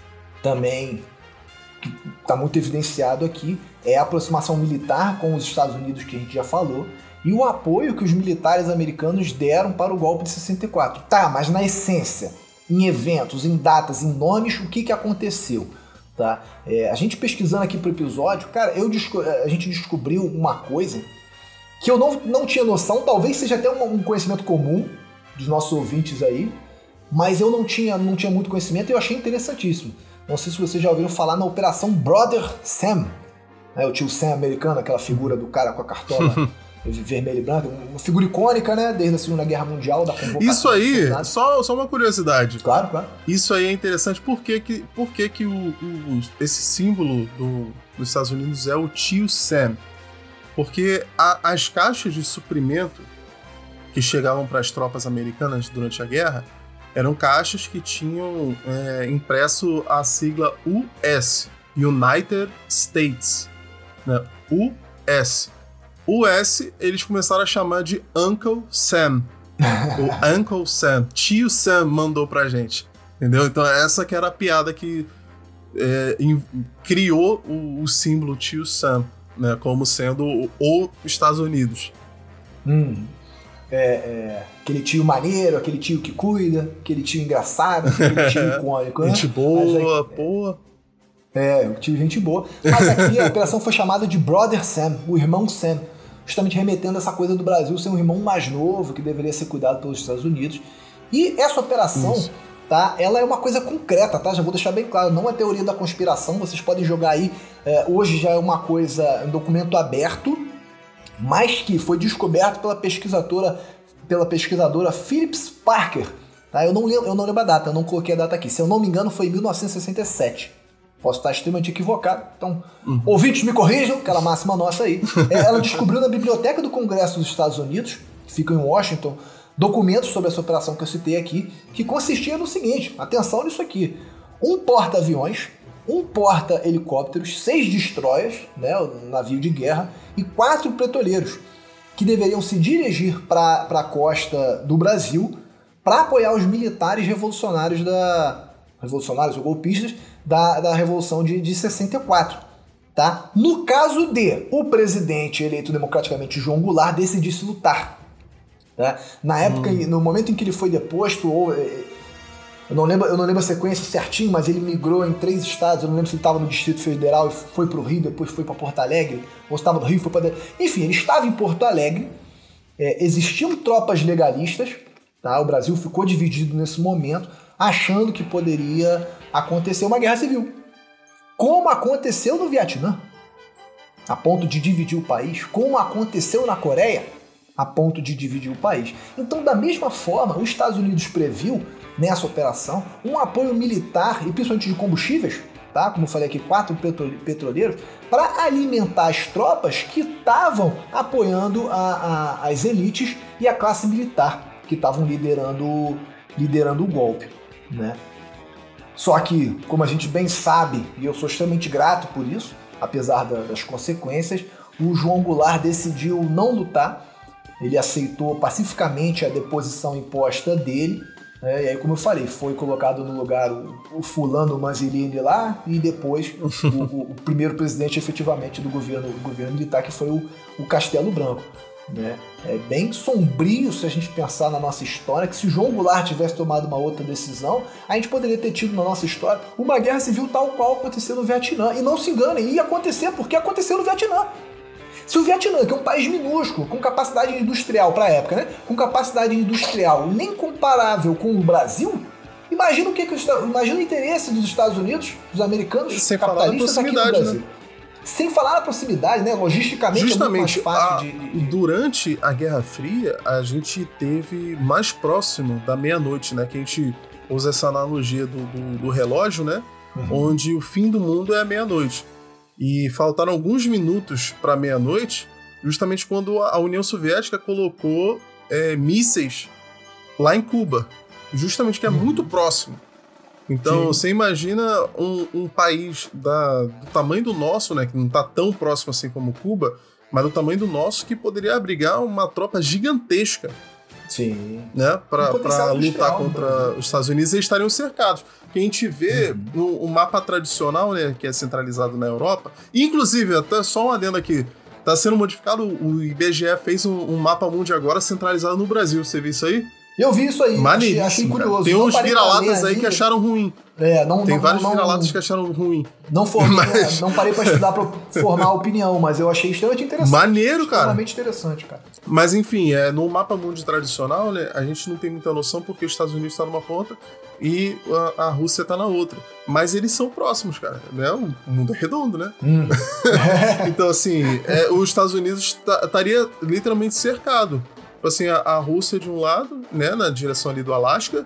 também que está muito evidenciado aqui, é a aproximação militar com os Estados Unidos, que a gente já falou, e o apoio que os militares americanos deram para o golpe de sessenta e quatro. Tá, mas na essência, em eventos, em datas, em nomes, o que, que aconteceu? Tá? É, a gente pesquisando aqui para o episódio, cara, eu a gente descobriu uma coisa que eu não, não tinha noção, talvez seja até um, um conhecimento comum dos nossos ouvintes aí, mas eu não tinha, não tinha muito conhecimento e eu achei interessantíssimo. Não sei se vocês já ouviram falar na Operação Brother Sam, né, o tio Sam americano, aquela figura do cara com a cartola vermelha e branca, uma figura icônica, né, desde a Segunda Guerra Mundial, da convocação. Isso aí, só, só uma curiosidade. Claro, claro. Isso aí é interessante, por que que, por que, que o, o, esse símbolo do, dos Estados Unidos é o tio Sam? Porque a, as caixas de suprimento que chegavam para as tropas americanas durante a guerra eram caixas que tinham é, impresso a sigla U S, United States, né? U S. U S eles começaram a chamar de Uncle Sam. O Uncle Sam, tio Sam mandou pra gente, entendeu? Então essa que era a piada que é, in, criou o, o símbolo tio Sam, né? Como sendo o, o Estados Unidos. Hum. É, é, aquele tio maneiro, aquele tio que cuida, aquele tio engraçado, aquele tio icônico, né? Gente boa, pô. É, o tio gente boa. Mas aqui a operação foi chamada de Brother Sam, o irmão Sam, justamente remetendo a essa coisa do Brasil ser um irmão mais novo, que deveria ser cuidado pelos Estados Unidos. E essa operação, Isso. tá, ela é uma coisa concreta, tá? Já vou deixar bem claro, não é teoria da conspiração, vocês podem jogar aí, é, hoje já é uma coisa, um documento aberto, mas que foi descoberto pela pesquisadora, pela pesquisadora Phillips Parker. Tá? Eu, não lembro, eu não lembro a data, eu não coloquei a data aqui. Se eu não me engano, foi em mil novecentos e sessenta e sete. Posso estar extremamente equivocado. Então, uhum. ouvintes me corrijam, aquela máxima nossa aí. Ela descobriu na Biblioteca do Congresso dos Estados Unidos, que fica em Washington, documentos sobre essa operação que eu citei aqui, que consistia no seguinte, atenção nisso aqui, um porta-aviões, um porta-helicópteros, seis destroyers, né, um navio de guerra, e quatro petroleiros, que deveriam se dirigir para a costa do Brasil para apoiar os militares revolucionários da revolucionários ou golpistas da, da Revolução de, de sessenta e quatro. Tá? No caso de o presidente eleito democraticamente João Goulart decidisse lutar. Tá? Na época, hum. no momento em que ele foi deposto, ou, eu, não lembro, eu não lembro a sequência certinho, mas ele migrou em três estados, eu não lembro se ele estava no Distrito Federal e foi para o Rio, depois foi para Porto Alegre, ou se estava no Rio e foi para... Enfim, ele estava em Porto Alegre, é, existiam tropas legalistas, tá? O Brasil ficou dividido nesse momento, achando que poderia acontecer uma guerra civil. Como aconteceu no Vietnã, a ponto de dividir o país, como aconteceu na Coreia, a ponto de dividir o país. Então, da mesma forma, os Estados Unidos previu, nessa operação, um apoio militar, e principalmente de combustíveis, tá? Como eu falei aqui, quatro petroleiros, para alimentar as tropas que estavam apoiando a, a, as elites e a classe militar, que estavam liderando, liderando o golpe, né? Só que, como a gente bem sabe, e eu sou extremamente grato por isso, apesar da, das consequências, o João Goulart decidiu não lutar, ele aceitou pacificamente a deposição imposta dele, né? E aí, como eu falei, foi colocado no lugar o, o fulano Manzilini lá, e depois o, o, o primeiro presidente efetivamente do governo, do governo militar, que foi o, o Castelo Branco. Né? É bem sombrio se a gente pensar na nossa história, que se João Goulart tivesse tomado uma outra decisão, a gente poderia ter tido na nossa história uma guerra civil tal qual aconteceu no Vietnã. E não se enganem, ia acontecer porque aconteceu no Vietnã. Se o Vietnã, que é um país minúsculo, com capacidade industrial para a época, né? Com capacidade industrial nem comparável com o Brasil, imagina o que, que os, imagina o interesse dos Estados Unidos, dos americanos, sem capitalistas aqui no Brasil. Né? Sem falar na proximidade, né? Logisticamente Justamente, é muito mais fácil a, de, de... durante a Guerra Fria, a gente teve mais próximo da meia-noite, né? Que a gente usa essa analogia do, do, do relógio, né? Uhum. Onde o fim do mundo é a meia-noite. E faltaram alguns minutos para meia-noite, justamente quando a União Soviética colocou é, mísseis lá em Cuba. Justamente que é uhum. muito próximo. Então, Sim. você imagina um, um país da, do tamanho do nosso, né, que não está tão próximo assim como Cuba, mas do tamanho do nosso, que poderia abrigar uma tropa gigantesca. Sim. Né, para lutar contra os Estados Unidos, e eles estariam cercados. Que a gente vê uhum. no, no mapa tradicional, né, que é centralizado na Europa, e inclusive, até só um adendo aqui, está sendo modificado, o I B G E fez um, um mapa mundi agora centralizado no Brasil. Você viu isso aí? Eu vi isso aí, achei, achei curioso. Tem uns vira-latas aí que acharam ruim. É, não, Tem não, vários não, vira-latas que acharam ruim. Não, formei, mas... não parei pra estudar pra formar opinião, mas eu achei extremamente interessante. Maneiro, cara. Extremamente interessante, cara. Mas enfim, é, no mapa mundi tradicional, né, a gente não tem muita noção porque os Estados Unidos estão numa ponta e a, a Rússia tá na outra. Mas eles são próximos, cara. Né? O mundo é redondo, né? Hum. Então, assim, é, os Estados Unidos estaria literalmente cercado. Assim, a, a Rússia de um lado, né, na direção ali do Alasca,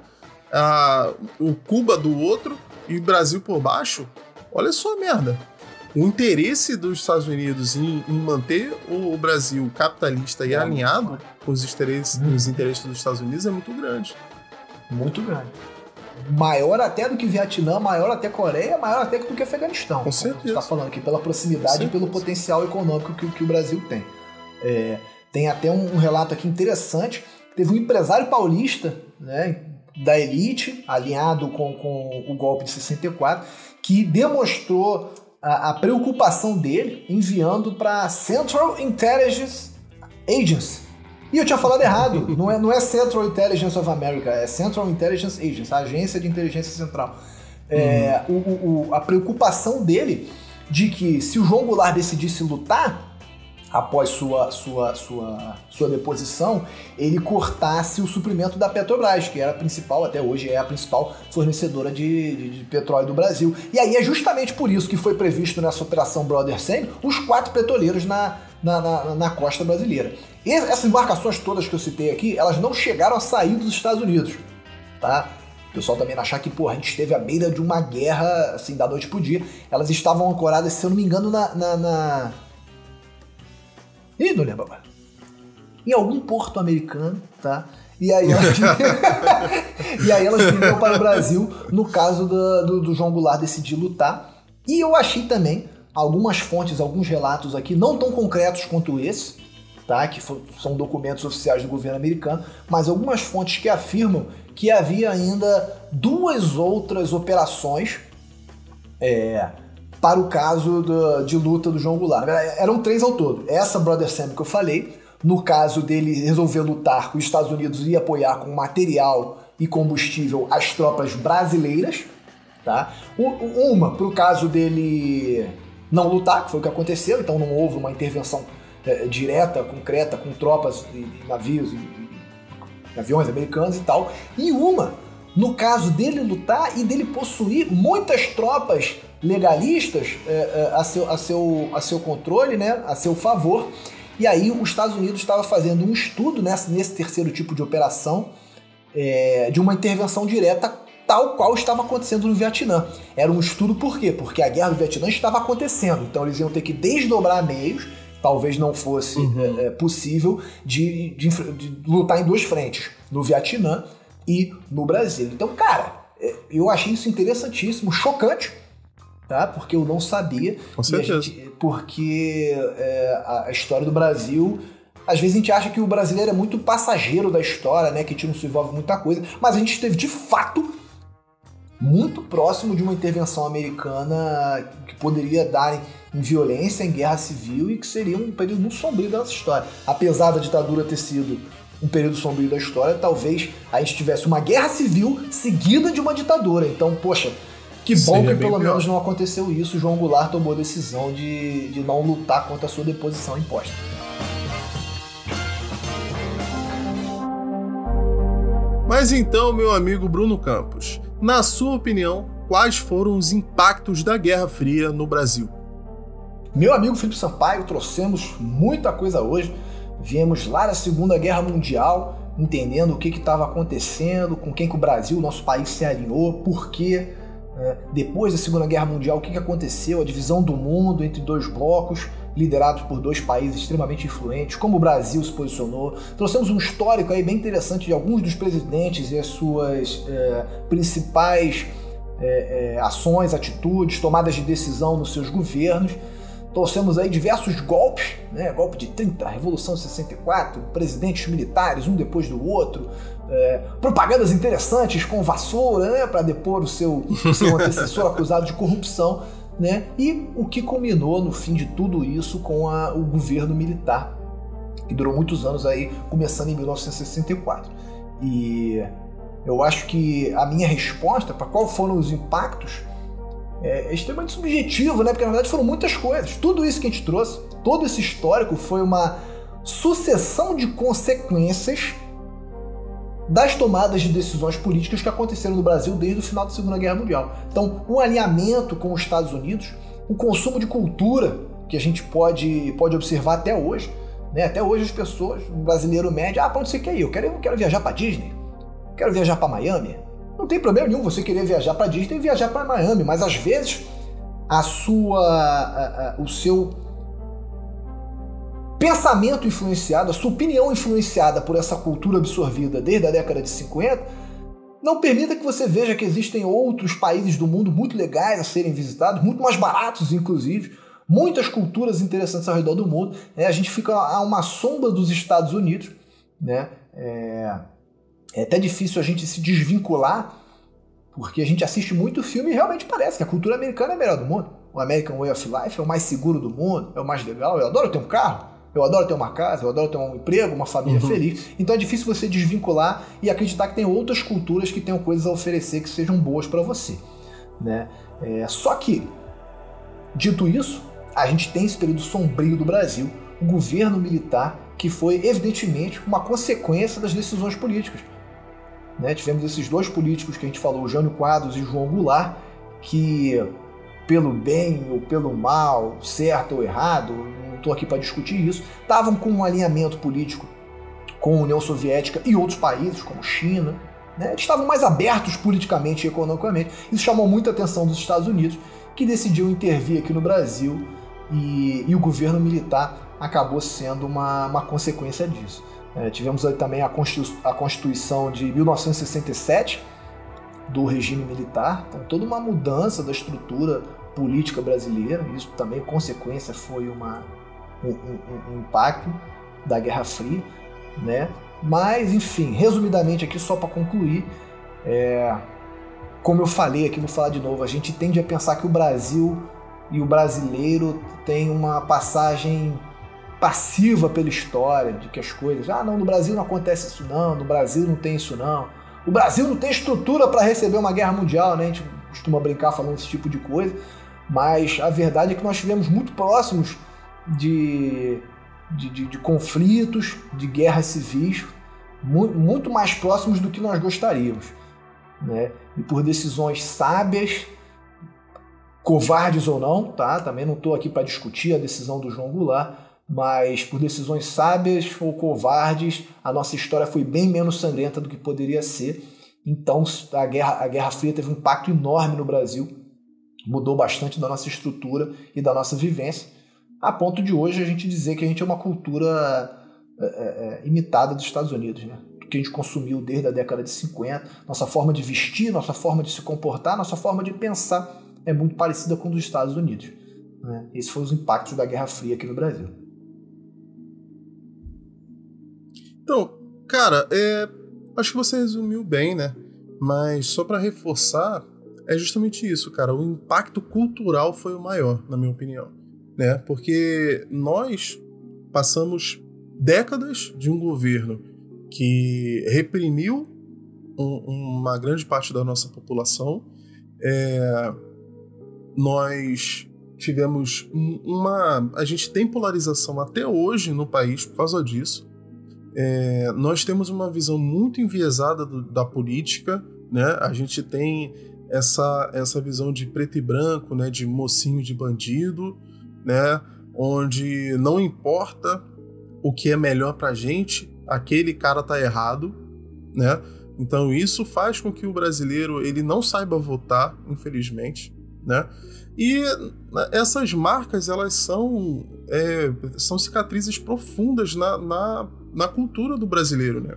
a, o Cuba do outro e o Brasil por baixo. Olha só a merda. O interesse dos Estados Unidos em, em manter o, o Brasil capitalista e é alinhado com os interesses, hum. os interesses dos Estados Unidos é muito grande. Muito grande. Maior até do que Vietnã, maior até Coreia, maior até do que Afeganistão. Com certeza. A gente está falando aqui pela proximidade e pelo potencial econômico que, que o Brasil tem. É... Tem até um, um relato aqui interessante. Teve um empresário paulista, né, da elite, alinhado com, com o golpe de sessenta e quatro, que demonstrou a, a preocupação dele enviando para a Central Intelligence Agency. E eu tinha falado errado. Não é, não é Central Intelligence of America, é Central Intelligence Agency, a Agência de Inteligência Central. É, uhum. o, o, a preocupação dele de que se o João Goulart decidisse lutar após sua, sua, sua, sua deposição, ele cortasse o suprimento da Petrobras, que era a principal, até hoje é a principal fornecedora de, de, de petróleo do Brasil. E aí é justamente por isso que foi previsto nessa Operação Brother Sam os quatro petroleiros na, na, na, na costa brasileira. E essas embarcações todas que eu citei aqui, elas não chegaram a sair dos Estados Unidos, tá? O pessoal também achar que, pô, a gente esteve à beira de uma guerra, assim, da noite pro dia. Elas estavam ancoradas, se eu não me engano, na... na, na... Ih, não lembro agora. Em algum porto americano, tá? E aí elas, e aí elas vieram para o Brasil no caso do, do, do João Goulart decidir lutar. E eu achei também algumas fontes, alguns relatos aqui, não tão concretos quanto esse, tá? Que for, são documentos oficiais do governo americano, mas algumas fontes que afirmam que havia ainda duas outras operações é, para o caso do, de luta do João Goulart. Eram três ao todo. Essa Brother Sam que eu falei, no caso dele resolver lutar, os Estados Unidos ia apoiar com material e combustível as tropas brasileiras, tá? Uma, para o caso dele não lutar, que foi o que aconteceu, então não houve uma intervenção é, direta, concreta, com tropas e, e navios e, e aviões americanos e tal. E uma, no caso dele lutar e dele possuir muitas tropas legalistas é, é, a, seu, a, seu, a seu controle, né, a seu favor. E aí os Estados Unidos estava fazendo um estudo nessa, nesse terceiro tipo de operação é, de uma intervenção direta tal qual estava acontecendo no Vietnã. Era um estudo por quê? Porque a guerra do Vietnã estava acontecendo, então eles iam ter que desdobrar meios, talvez não fosse uhum. é, possível, de, de, de lutar em duas frentes, no Vietnã e no Brasil. Então, cara, eu achei isso interessantíssimo, chocante, tá? Porque eu não sabia. Com certeza. Gente, porque é, a história do Brasil, às vezes a gente acha que o brasileiro é muito passageiro da história, né? Que a gente não se envolve muita coisa, mas a gente esteve de fato muito próximo de uma intervenção americana que poderia dar em, em violência, em guerra civil, e que seria um período muito sombrio da nossa história. Apesar da ditadura ter sido um período sombrio da história, talvez a gente tivesse uma guerra civil seguida de uma ditadura. Então, poxa, Que bom que pelo menos não aconteceu isso. O João Goulart tomou a decisão de, de não lutar contra a sua deposição imposta. Mas então, meu amigo Bruno Campos, na sua opinião, quais foram os impactos da Guerra Fria no Brasil? Meu amigo Felipe Sampaio, trouxemos muita coisa hoje. Viemos lá da Segunda Guerra Mundial, entendendo o que estava acontecendo, com quem que o Brasil, nosso país, se alinhou, por quê. É, depois da Segunda Guerra Mundial, o que, que aconteceu, a divisão do mundo entre dois blocos, liderados por dois países extremamente influentes, como o Brasil se posicionou. Trouxemos um histórico aí bem interessante de alguns dos presidentes e as suas é, principais é, é, ações, atitudes, tomadas de decisão nos seus governos. Trouxemos aí diversos golpes, né? Golpe de trinta, Revolução de sessenta e quatro, presidentes militares, um depois do outro, é, propagandas interessantes com vassoura, né? Para depor o seu, o seu antecessor acusado de corrupção, né? E o que culminou no fim de tudo isso com a, o governo militar, que durou muitos anos aí, começando em mil novecentos e sessenta e quatro. E eu acho que a minha resposta para qual foram os impactos é extremamente subjetivo, né? Porque na verdade foram muitas coisas. Tudo isso que a gente trouxe, todo esse histórico foi uma sucessão de consequências das tomadas de decisões políticas que aconteceram no Brasil desde o final da Segunda Guerra Mundial. Então, o alinhamento com os Estados Unidos, o consumo de cultura que a gente pode, pode observar até hoje, né? Até hoje as pessoas, o brasileiro médio, ah, pra onde você quer ir? Eu quero, eu quero viajar pra Disney, quero viajar pra Miami. Não tem problema nenhum você querer viajar para Disney e viajar para Miami, mas às vezes a sua, a, a, o seu pensamento influenciado, a sua opinião influenciada por essa cultura absorvida desde a década de cinquenta, não permita que você veja que existem outros países do mundo muito legais a serem visitados, muito mais baratos inclusive, muitas culturas interessantes ao redor do mundo. Né? A gente fica a uma sombra dos Estados Unidos, né? É... É até difícil a gente se desvincular, porque a gente assiste muito filme e realmente parece que a cultura americana é a melhor do mundo. O American Way of Life é o mais seguro do mundo, é o mais legal. Eu adoro ter um carro, eu adoro ter uma casa, eu adoro ter um emprego, uma família uhum. feliz. Então é difícil você desvincular e acreditar que tem outras culturas que tenham coisas a oferecer que sejam boas para você. Né? É, só que, dito isso, a gente tem esse período sombrio do Brasil, o governo militar, que foi evidentemente uma consequência das decisões políticas. Né, tivemos esses dois políticos que a gente falou, Jânio Quadros e João Goulart, que pelo bem ou pelo mal, certo ou errado, não estou aqui para discutir isso, estavam com um alinhamento político com a União Soviética e outros países, como China. Né, eles estavam mais abertos politicamente e economicamente. Isso chamou muita atenção dos Estados Unidos, que decidiu intervir aqui no Brasil e, e o governo militar acabou sendo uma, uma consequência disso. É, tivemos aí também a, Constitu- a Constituição de mil novecentos e sessenta e sete, do regime militar, então toda uma mudança da estrutura política brasileira, isso também, consequência, foi uma, um, um, um impacto da Guerra Fria, né? Mas, enfim, resumidamente aqui, só para concluir, é, como eu falei aqui, vou falar de novo, a gente tende a pensar que o Brasil e o brasileiro tem uma passagem passiva pela história, de que as coisas, ah não, no Brasil não acontece isso não, no Brasil não tem isso não, o Brasil não tem estrutura para receber uma guerra mundial, né? A gente costuma brincar falando esse tipo de coisa, mas a verdade é que nós estivemos muito próximos de, de, de, de conflitos, de guerras civis, muito, muito mais próximos do que nós gostaríamos, né? E por decisões sábias, covardes ou não, tá? Também não estou aqui para discutir a decisão do João Goulart, mas por decisões sábias ou covardes, a nossa história foi bem menos sangrenta do que poderia ser. Então a Guerra, a Guerra Fria teve um impacto enorme no Brasil, mudou bastante da nossa estrutura e da nossa vivência, a ponto de hoje a gente dizer que a gente é uma cultura é, é, imitada dos Estados Unidos, né? O que a gente consumiu desde a década de cinquenta, nossa forma de vestir, nossa forma de se comportar, nossa forma de pensar é muito parecida com a dos Estados Unidos. Né? Esses foram os impactos da Guerra Fria aqui no Brasil. Então, cara, é, acho que você resumiu bem, né? Mas só para reforçar, é justamente isso, cara. O impacto cultural foi o maior, na minha opinião, né? Porque nós passamos décadas de um governo que reprimiu um, uma grande parte da nossa população, é, nós tivemos uma... A gente tem polarização até hoje no país por causa disso. É, nós temos uma visão muito enviesada do, da política, né? A gente tem essa, essa visão de preto e branco, né? De mocinho de bandido, né? Onde não importa o que é melhor pra gente, aquele cara tá errado, né? Então isso faz com que o brasileiro ele não saiba votar, infelizmente, né? E essas marcas, elas são, é, são cicatrizes profundas na, na, na cultura do brasileiro, né?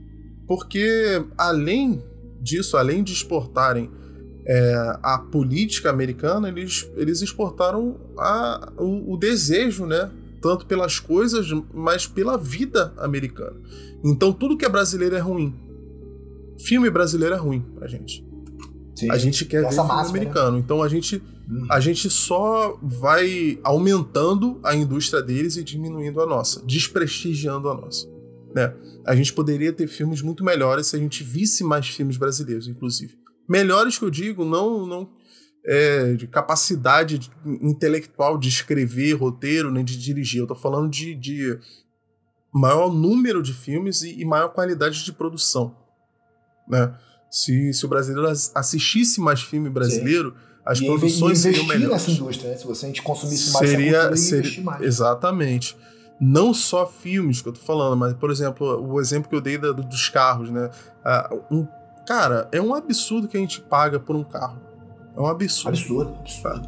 Porque além disso, além de exportarem é, a política americana, eles, eles exportaram a, o, o desejo, né? Tanto pelas coisas, mas pela vida americana. Então tudo que é brasileiro é ruim. Filme brasileiro é ruim pra gente. Sim, a gente quer ver filme máxima, americano. Né? Então a gente, hum. a gente só vai aumentando a indústria deles e diminuindo a nossa, desprestigiando a nossa. Né? A gente poderia ter filmes muito melhores se a gente visse mais filmes brasileiros, inclusive. Melhores que eu digo, não, não é, de capacidade intelectual de escrever roteiro, nem de dirigir. Eu tô falando de, de maior número de filmes e, e maior qualidade de produção. Né? Se, se o brasileiro assistisse mais filme brasileiro, Sim. as e produções seriam melhores. Nessa indústria, né? Se você, a gente consumisse mais seria, essa cultura, seria, investir mais. Exatamente. Não só filmes que eu tô falando, mas, por exemplo, o exemplo que eu dei da, dos carros, né? Uh, um, cara, é um absurdo que a gente paga por um carro. É um absurdo. Absurdo, absurdo.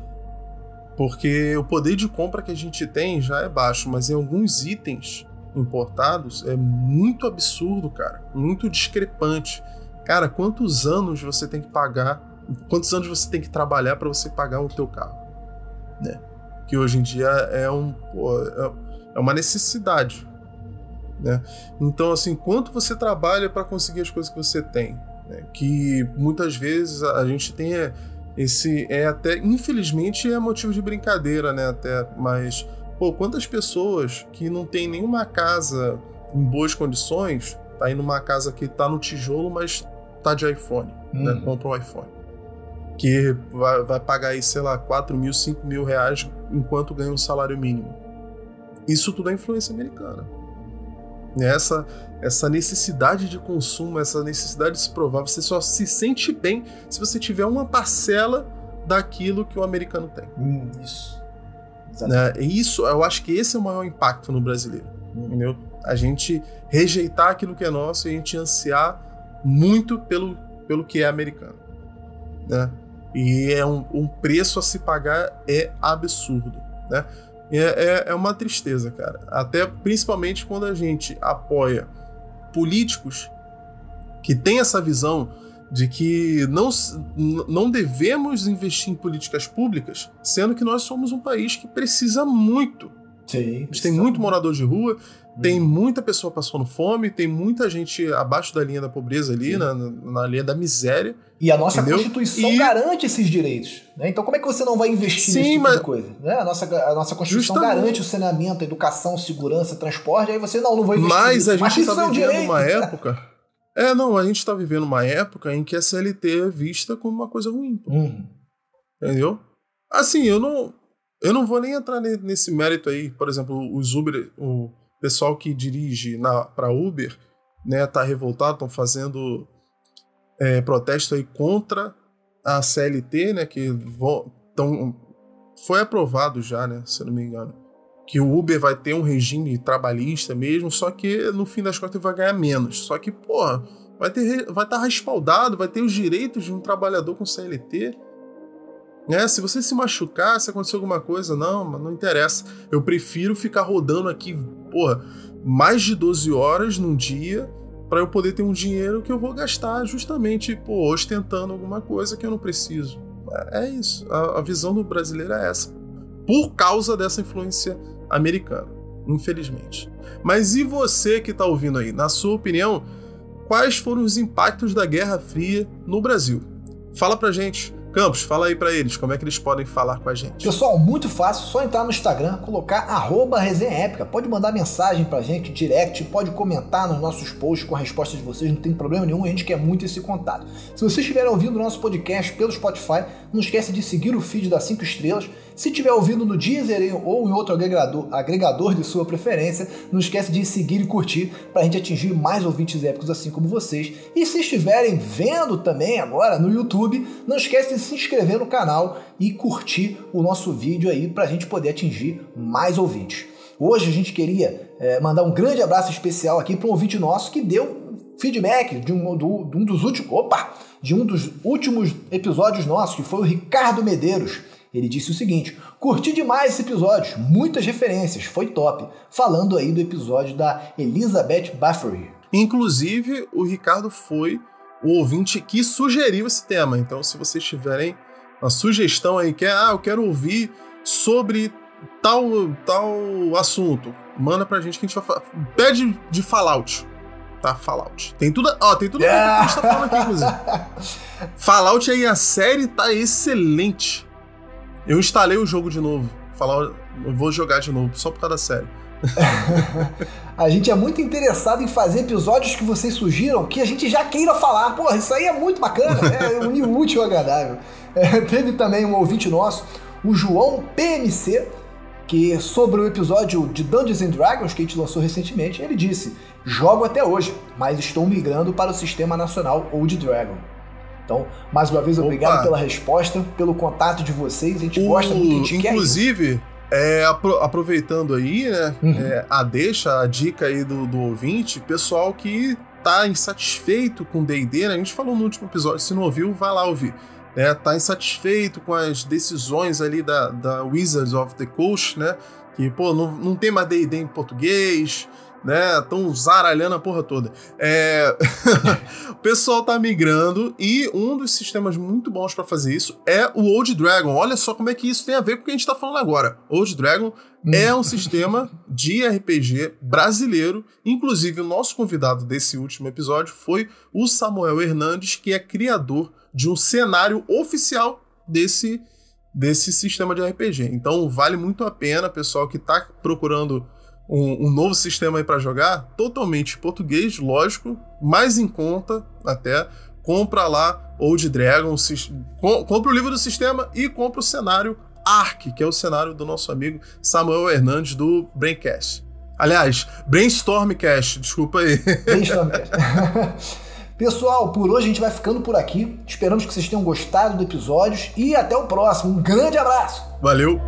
Porque o poder de compra que a gente tem já é baixo, mas em alguns itens importados é muito absurdo, cara. Muito discrepante. Cara, quantos anos você tem que pagar, quantos anos você tem que trabalhar para você pagar o teu carro, né? Que hoje em dia é, um, pô, é uma necessidade, né? Então, assim, quanto você trabalha para conseguir as coisas que você tem, né? Que muitas vezes a gente tem esse, é até, infelizmente, é motivo de brincadeira, né? Até, mas, pô, quantas pessoas que não tem nenhuma casa em boas condições, tá aí numa casa que tá no tijolo, mas tá de iPhone, hum. né? Compra um iPhone. Que vai, vai pagar aí, sei lá, quatro mil, cinco mil reais enquanto ganha um salário mínimo. Isso tudo é influência americana. Essa, essa necessidade de consumo, essa necessidade de se provar, você só se sente bem se você tiver uma parcela daquilo que o americano tem. Hum, isso. Né? E isso, eu acho que esse é o maior impacto no brasileiro. Hum. Entendeu? A gente rejeitar aquilo que é nosso e a gente ansiar muito pelo, pelo que é americano, né? E é um, um preço a se pagar é absurdo, né? É, é, é uma tristeza, cara. Até principalmente quando a gente apoia políticos que têm essa visão de que não, não devemos investir em políticas públicas, sendo que nós somos um país que precisa muito. Sim, a gente tem muito morador de rua, hum. tem muita pessoa passando fome, tem muita gente abaixo da linha da pobreza ali, na, na linha da miséria. E a nossa entendeu? Constituição e... garante esses direitos. Né? Então como é que você não vai investir Sim, nesse tipo mas... de coisa? Né? A, nossa, a nossa Constituição Justamente. garante o saneamento, a educação, segurança, transporte, aí você não, não vai investir Mas nisso. a gente Mas está isso é um vivendo direito. uma época... É, não, a gente está vivendo uma época em que a C L T é vista como uma coisa ruim. Uhum. Entendeu? Assim, eu não... Eu não vou nem entrar nesse mérito aí, por exemplo, os Uber, o pessoal que dirige para Uber, né, tá revoltado, estão fazendo é, protesto aí contra a C L T, né, que vão, tão, foi aprovado já, né, se eu não me engano, que o Uber vai ter um regime trabalhista mesmo, só que no fim das contas ele vai ganhar menos. Só que, porra, vai ter, vai estar respaldado, vai ter os direitos de um trabalhador com C L T. É, se você se machucar, se acontecer alguma coisa, não, mas não interessa. Eu prefiro ficar rodando aqui, porra, mais de doze horas num dia para eu poder ter um dinheiro que eu vou gastar justamente, pô, ostentando alguma coisa que eu não preciso. É, é isso. A, a visão do brasileiro é essa. Por causa dessa influência americana, infelizmente. Mas e você que tá ouvindo aí? Na sua opinião, quais foram os impactos da Guerra Fria no Brasil? Fala pra gente Campos, fala aí pra eles, como é que eles podem falar com a gente? Pessoal, muito fácil, só entrar no Instagram, colocar arroba resenha épica, pode mandar mensagem pra gente, direct, pode comentar nos nossos posts com a resposta de vocês, não tem problema nenhum, a gente quer muito esse contato. Se vocês estiverem ouvindo o nosso podcast pelo Spotify, não esquece de seguir o feed das cinco estrelas. Se estiver ouvindo no Deezer ou em outro agregador, agregador de sua preferência, não esquece de seguir e curtir pra gente atingir mais ouvintes épicos assim como vocês. E se estiverem vendo também agora no YouTube, não esquece de se inscrever no canal e curtir o nosso vídeo aí pra gente poder atingir mais ouvintes. Hoje a gente queria é, mandar um grande abraço especial aqui para um ouvinte nosso que deu feedback de um, do, de um dos últimos, opa, de um dos últimos episódios nossos, que foi o Ricardo Medeiros. Ele disse o seguinte: curti demais esse episódio, muitas referências, foi top. Falando aí do episódio da Elizabeth Bathory. Inclusive, o Ricardo foi o ouvinte que sugeriu esse tema. Então, se vocês tiverem uma sugestão aí, que é, ah, eu quero ouvir sobre tal, tal assunto, manda pra gente que a gente vai falar. Pede de Fallout. Tá, Fallout. Tem tudo, ó, tem tudo yeah. que a gente tá falando aqui, inclusive. Fallout aí, a série tá excelente. Eu instalei o jogo de novo. Falar, eu vou jogar de novo, só por causa da série. A gente é muito interessado em fazer episódios que vocês sugiram que a gente já queira falar. Porra, isso aí é muito bacana. É unir o útil ao agradável. É, teve também um ouvinte nosso, o João P M C, que sobre o episódio de Dungeons and Dragons que a gente lançou recentemente, ele disse: jogo até hoje, mas estou migrando para o sistema nacional Old Dragon. Então, mais uma vez, obrigado Opa. pela resposta, pelo contato de vocês. A gente o, gosta muito, a gente inclusive, quer é, apro- aproveitando aí, né, uhum. é, a deixa, a dica aí do, do ouvinte, pessoal que tá insatisfeito com D e D, né, a gente falou no último episódio, se não ouviu, vai lá ouvir. É, tá insatisfeito com as decisões ali da, da Wizards of the Coast, né, que, pô, não, não tem mais D e D em português, né, estão zaralhando a porra toda. É... o pessoal tá migrando e um dos sistemas muito bons para fazer isso é o Old Dragon. Olha só como é que isso tem a ver com o que a gente tá falando agora. Old Dragon hum. é um sistema de R P G brasileiro. Inclusive, o nosso convidado desse último episódio foi o Samuel Hernandes, que é criador de um cenário oficial desse, desse sistema de R P G. Então, vale muito a pena, pessoal que tá procurando Um, um novo sistema aí para jogar, totalmente português, lógico, mais em conta até, compra lá Old Dragon, si, com, compra o livro do sistema e compra o cenário Ark, que é o cenário do nosso amigo Samuel Hernandes do Braincast. Aliás, Brainstormcast, desculpa aí. Brainstormcast. Pessoal, por hoje a gente vai ficando por aqui. Esperamos que vocês tenham gostado do episódio e até o próximo. Um grande abraço. Valeu.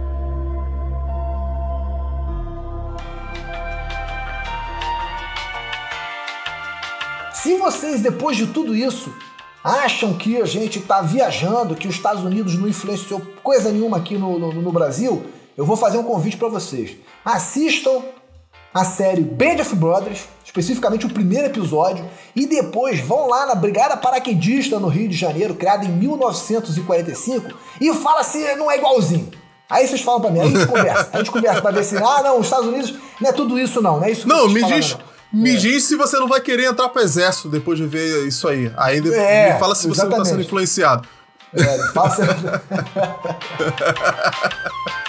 Se vocês, depois de tudo isso, acham que a gente está viajando, que os Estados Unidos não influenciou coisa nenhuma aqui no, no, no Brasil, eu vou fazer um convite para vocês. Assistam a série Band of Brothers, especificamente o primeiro episódio, e depois vão lá na Brigada Paraquedista no Rio de Janeiro, criada em mil novecentos e quarenta e cinco, e fala se não é igualzinho. Aí vocês falam para mim, aí a gente conversa. A gente conversa para ver se, ah, não, os Estados Unidos não é tudo isso não, não é isso que não, vocês me falaram, diz... não. Me é. diz se você não vai querer entrar pro exército depois de ver isso aí. Aí é, me fala se exatamente. Você não tá sendo influenciado. É, fala se...